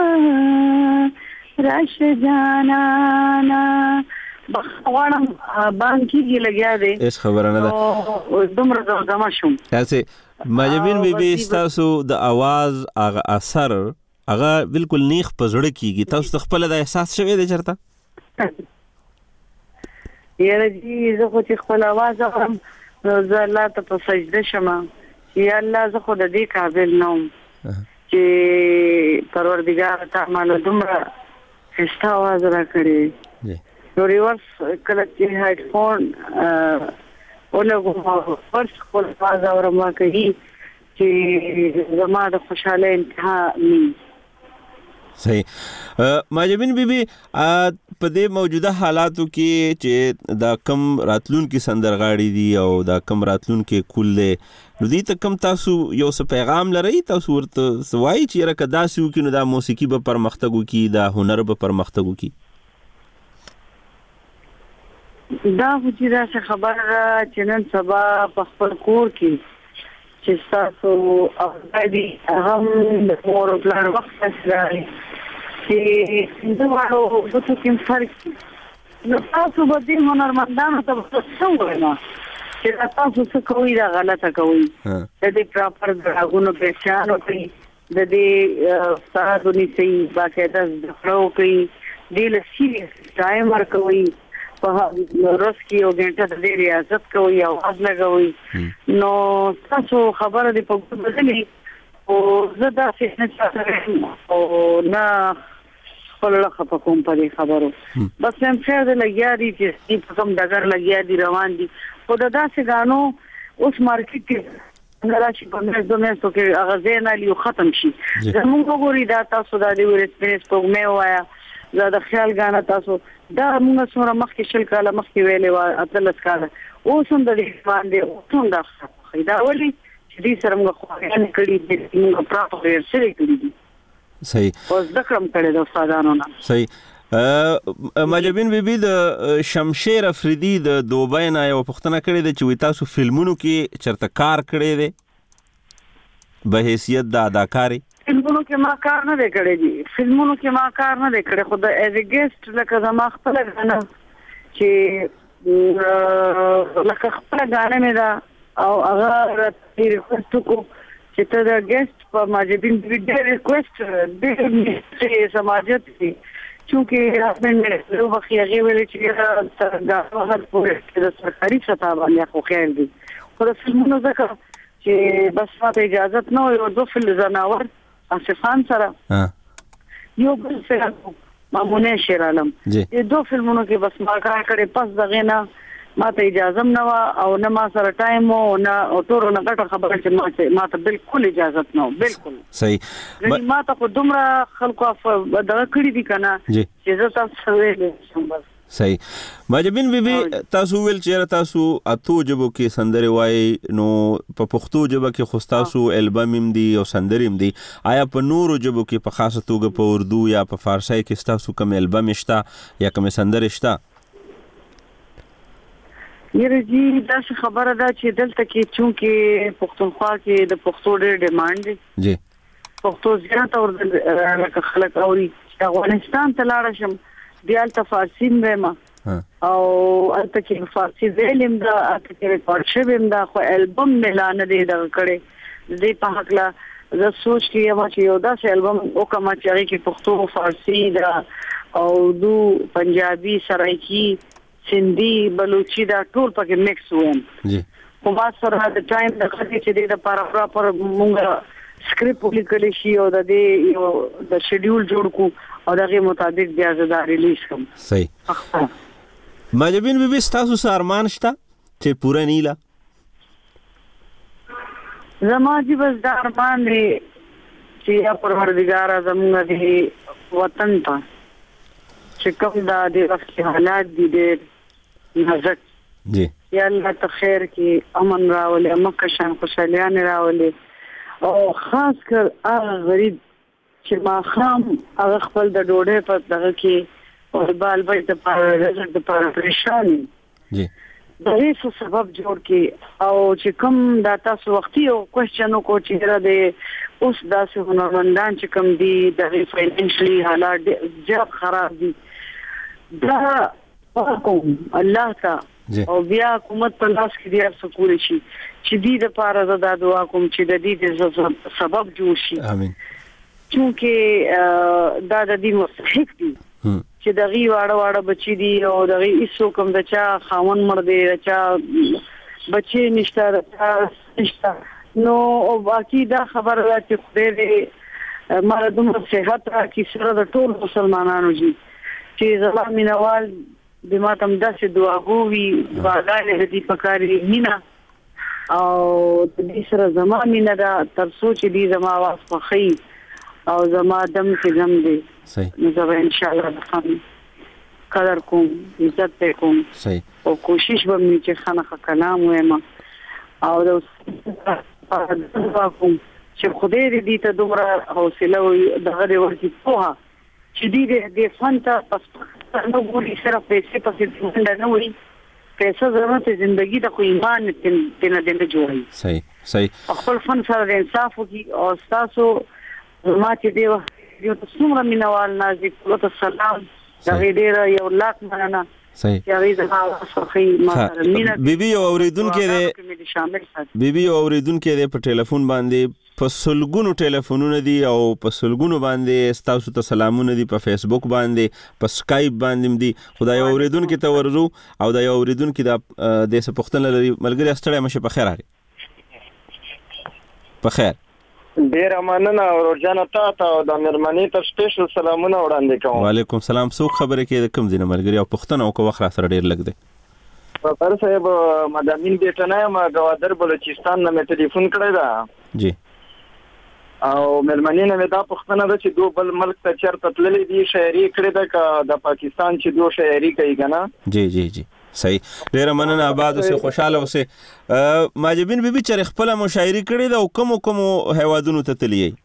راش جانا نا بخوانم بانکی کی لګیا دی اس خبره نه ده دومره زما شوم تاسو مهجبین بیبي تاسو د आवाज هغه اثر هغه بالکل نیخ پزړه کیږي. تاسو خپل د احساس شوی دی چرته یاره جی زه خو چې خپل आवाज اورم نو زه الله ته په سجده شم یا الله زه خو د دې قابل نه وم چې پروردګار ته مال دومره هستا आवाज را کړی نو ریورس کله چې هډ فون ولګو فرض خپل आवाज اورم کوي چې زما د خوشاله انتها ني. صحیح. مهجبین بیبي په دې موجوده حالاتو کې چې دا کم راتلونکو سندرغاړي دي او دا کم راتلونکو کول له نو دې ته کم تاسو یو څه پیغام لري تاسو ورته سوای چې رکه داسې وکړو دا موسیقي به پرمختګ وکړي دا هنر به پرمختګ وکړي. دا چې دا څه خبره چې نن سبا په خپل کور کې چې تاسو اورادي هم د مور پلان وخت سره چې دا وایو د څه کوم فرق نو تاسو به دې هنرمندانو ته څنګه وایو چې تاسو څه کوئ دا غلطه کوئ د دې پراپر غوونو پېښانو کوي د دې استادونی سي باقاعده ځخړو کوي د لسیریس ټایم ورکوي په روز کې یو غنټه د دې ریاضت کوي او आवाज لګوي نو تاسو خبره دې په بدلې او زه دا څه نه چاته او نه خپل خپل کوم په خبرو بس هم خیر دې لګیا دي چې په کوم ډګر لګیا دي روان دي خو دا څنګه غانو اوس مارکیټ کې راشي په مېز دوه مېز کې هغه ځای نه لیو ختم شي زموږ وګوري دا تاسو دا دی ورسپنس په مې وایا دا د خیال غاڼه تاسو دا موږ سره مخکې شل کاله مخکې ویلې و اتلس کاله اوس هم د دې باندې اوس هم دا دا ولي چې دې سره موږ خو نه کړی دې موږ پراپر ورسره کړی دي صحیح اوس د کوم کړي د استادانو نه صحیح ماجبین بیبي د شمشیر افریدي د دوبۍ نه یو پوښتنه کړې ده چې وي تاسو فلمونو کې چرته کار کړی دی به حیثیت د اداکاري فلمونو کې ما کار نه دی کړی دي فلمونو کې ما کار نه دی کړی خو د ایز ا ګیسټ لکه زما خپل غاڼه چې لکه خپل غاڼه مې دا او هغه ریکوست کو چې ته د ګیسټ په ماجبین بیبي ریکوست دې سماجت دي چونکه راځم مې نو وخت یې ویل چې دا هغه پورې د سرکاري سطح باندې خو خیر دي خو د فلمونو ځکه چې بس ماته اجازه نه یو دو فل زناور آصفان سره یو بل سره مامونه شیر عالم دې دو فلمونو کې بس ما کار کړې پس دغه نه ماته اجازه نه و او نه ما سره ټایم او نه او ټول نه غټه خبره چې ماته ماته بالکل اجازه نه بالکل صحیح یعنی ماته خو دومره خلکو دغه کړی دي کنه چې زه تاسو ویلې بس صحیح ماجبین بیبي تاسو ویل چې تاسو اتو جبو کې سندره وای نو په پښتو جبو کې خو تاسو البم هم دی او سندره هم دی آیا په نورو جبو کې په خاصه توګه په اردو یا په فارسی کې تاسو کوم البم شته یا کوم سندره شته یره جی دا خبره ده چې دلته کې چونکه پښتونخوا کې د پښتو ډېر ډیماند دی جی پښتو زیات اور لکه خلک اوري افغانستان ته لاړ شم بیا الته فارسی مېما او الته کې فارسی ویلم دا الته کې ریکارډ شوم دا خو البم ملان دی دا کړي دې په حقلا زه سوچ کیه ما چې یو داسې البم او کوم چې کې پښتو فارسی دا او اردو پنجابي سرایکی سندھی بلوچي دا ټول پکې مکس ووم جی خو ما سره د ټایم د خدي چې د لپاره پراپر مونږه سکرپټ لیکل شي او د دې یو د شیډول جوړ کو او دغه مطابق بیا زدا ریلیز کوم صحیح ماجبین بیبي تاسو سره ارمان شته چې پوره نیلا زما جی بس د ارمان دی چې یا پروردګار زموږ دی وطن ته چې کوم دا د وخت حالات دي د نزد جی یا الله ته خیر کې امن راولي مکه شان خوشالیان راولي او خاص کر هغه غریب چې ما خام هغه خپل د ډوډۍ په دغه کې او بال بال د پاره رزق د پاره پریشان جی د هیڅ سبب جوړ کې او چې کوم دا تاسو وختي او کوېسچنو کو چې را دي اوس داسې هنرمندان چې کوم دي د فاینانشلی حالات ډېر خراب دي دا کوم الله تا او بیا حکومت په لاس کې دی سکول شي چې دې د پاره زدا دعا کوم چې د دې د سبب جوړ شي امين چونکه دا د دې مستحق دي چې دغه واړه واړه بچی دي او دغه هیڅ کوم د چا خاون مړ دی چا بچی نشته چا نشته نو او باقي دا خبره ده چې خدای دې مال دومره صحت راکړي سره د ټول مسلمانانو جي چې زما مینوال د ماتم داسې دعاګوي دعاګانې دې پکاري مینا او د دې سره زما مینا دا تر سوچ دې زما واس خوخي او زما دم کې دم دی صحیح نو زه ان شاء الله د خپل قدر کوم عزت کوم صحیح او کوشش به مې چې خنه کلام وایم او د دعا کوم چې خدای دې ته دومره حوصله او دغه ورته پوها چې دې دې فنته پس نو ګوري سره پیسې پسې څنګه نه وي پیسې ضرورت ژوندۍ د خو ایمان تن تن د جوړي صحیح صحیح خپل فن سره د انصاف وکي او تاسو ما چې دی یو څومره مینوال نازک له سلام دا ډیر یو لاک مننه صحیح یا غي زما صحي ما سره مینا بیبي اوریدونکو دې شامل سات بیبي اوریدونکو دې په ټلیفون باندې په سلګونو ټلیفونونه دي او په سلګونو باندې تاسو ته سلامونه دي په فیسبوک باندې په سکایپ باندې دي خدای اوریدونکو ته ورزو او دا اوریدونکو د د سپختن لري ملګری استړی مشه په خیر اړي په خیر ډیر مننه ورجانه تا ته د مرمنې ته سپیشل سلامونه وړاندې کوم وعلیکم سلام څوک خبره کې د کوم ځای ملګری او پښتنه او کو وخت سره ډیر لګ دی پر صاحب مدامین بیٹه نه ما گوادر بلوچستان نه مې ټلیفون کړی دا جی او مېرمنې نه مې دا پوښتنه ده چې دو بل ملک ته چېرته تللی دي شاعري کړې ده که د پاکستان چې دو شاعري کوي که نه جی جی جی صحیح ډیره مننه آباد اوسئ خوشاله اوسئ ماجبین بیبي چې خپله مو شاعري کړې ده او کومو کومو هیوادونو ته تللی یئ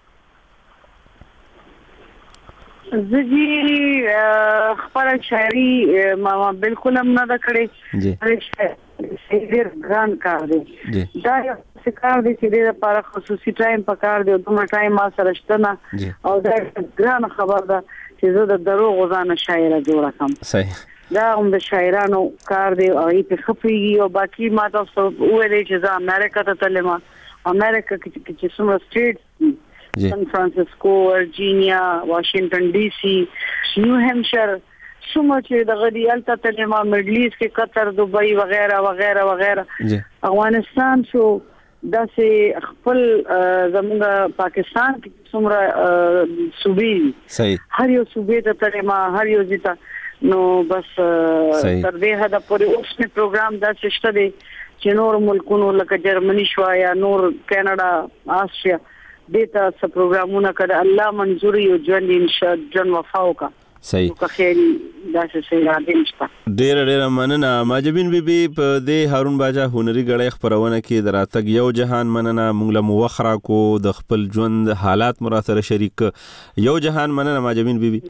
زه جی خپله شاعري ما بالکل هم نه ده کړې جی ډېر ګران کار دی جی دا یو څه کار دی چې ډېر لپاره خصوصي ټایم پکار دی او دومره ټایم ما سره شته نه او دا ګرانه خبر ده چې زه د دروغو ځانه شاعره جوړه کړم صحیح دا هم د شاعرانو کار دی او یې پې ښه پوهېږي او باقي ما تاسو وویلی چې زه امریکا ته تللی ما امریکا کې چې څومره سټیټس سان فرانسسکو ورجینیا واشنګټن ډي سي نیو هیمشیر څومره چې دغه دي هلته تللی ما میډل ایسټ کې قطر دبۍ وغیره وغیره وغیره افغانستان شو داسې خپل زموږ پاکستان کې څومره صوبې هر یو صوبې ته تللی ما هر یو ځای ته نو بس تر دې حده پورې اوس مې پروګرام داسې شته دی چې نور ملکونو لکه جرمني شوه یا نور کینیډا آسټریا دې ته څه پروګرامونه کړه الله منظور یو ژوند انشاء ژوند وفا وکړه صحیح که خیر داسې څه اراده نشته ډېره ډېره مننه ماجبین بیبي په دې هارون باچا هنري غړی خپرونه کې د راتګ یو جهان مننه موږ له مو وخت راکو د خپل ژوند حالات مو راسره شریک یو جهان مننه ماجبین بیبي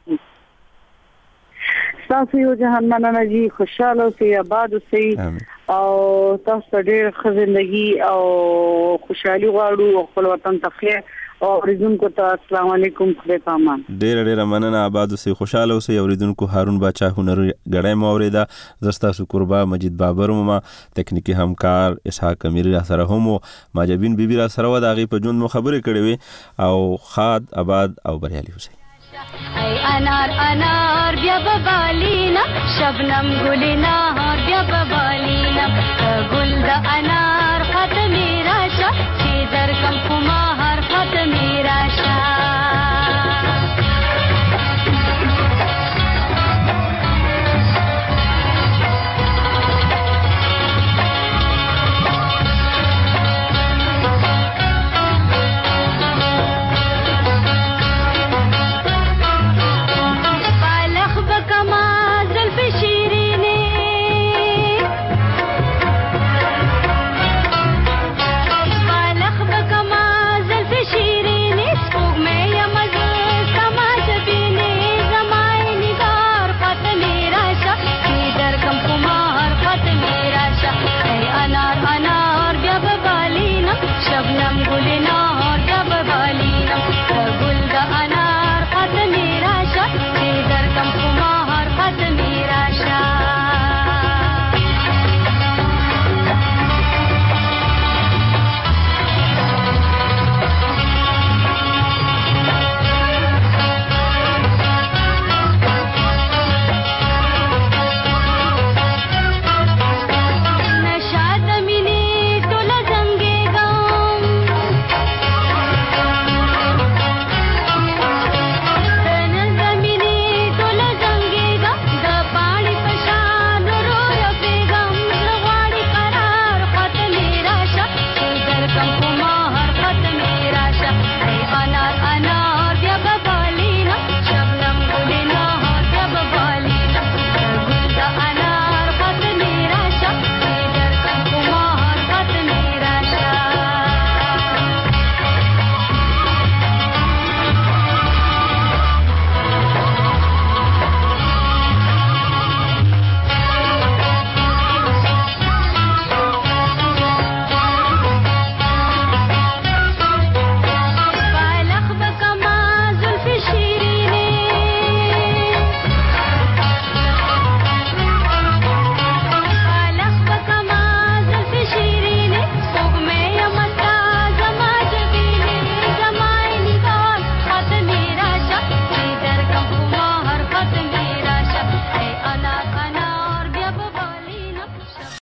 تاسو یو جهان مننه جی خوشاله اوسئ آباد اوسئ او تاسو ته ډېر ښه زندګي او خوشحالي غواړو او خپل وطن ته خیر او اوریدونکو ته السلام علیکم خدای په امان ډېره ډېره مننه آباد اوسئ خوشاله اوسئ اوریدونکو هارون باچا هنري غړی مو اورېده زه ستاسو قربا مجید بابر وم تکنیکي همکار اسحاق امیري را سره هم ماجبین بیبي را سره وه د هغې په ژوند مو خبرې کړې وې او ښاد آباد او بریالي اوسئ انار انار بیا ببالینا شبنم ګلینا بیا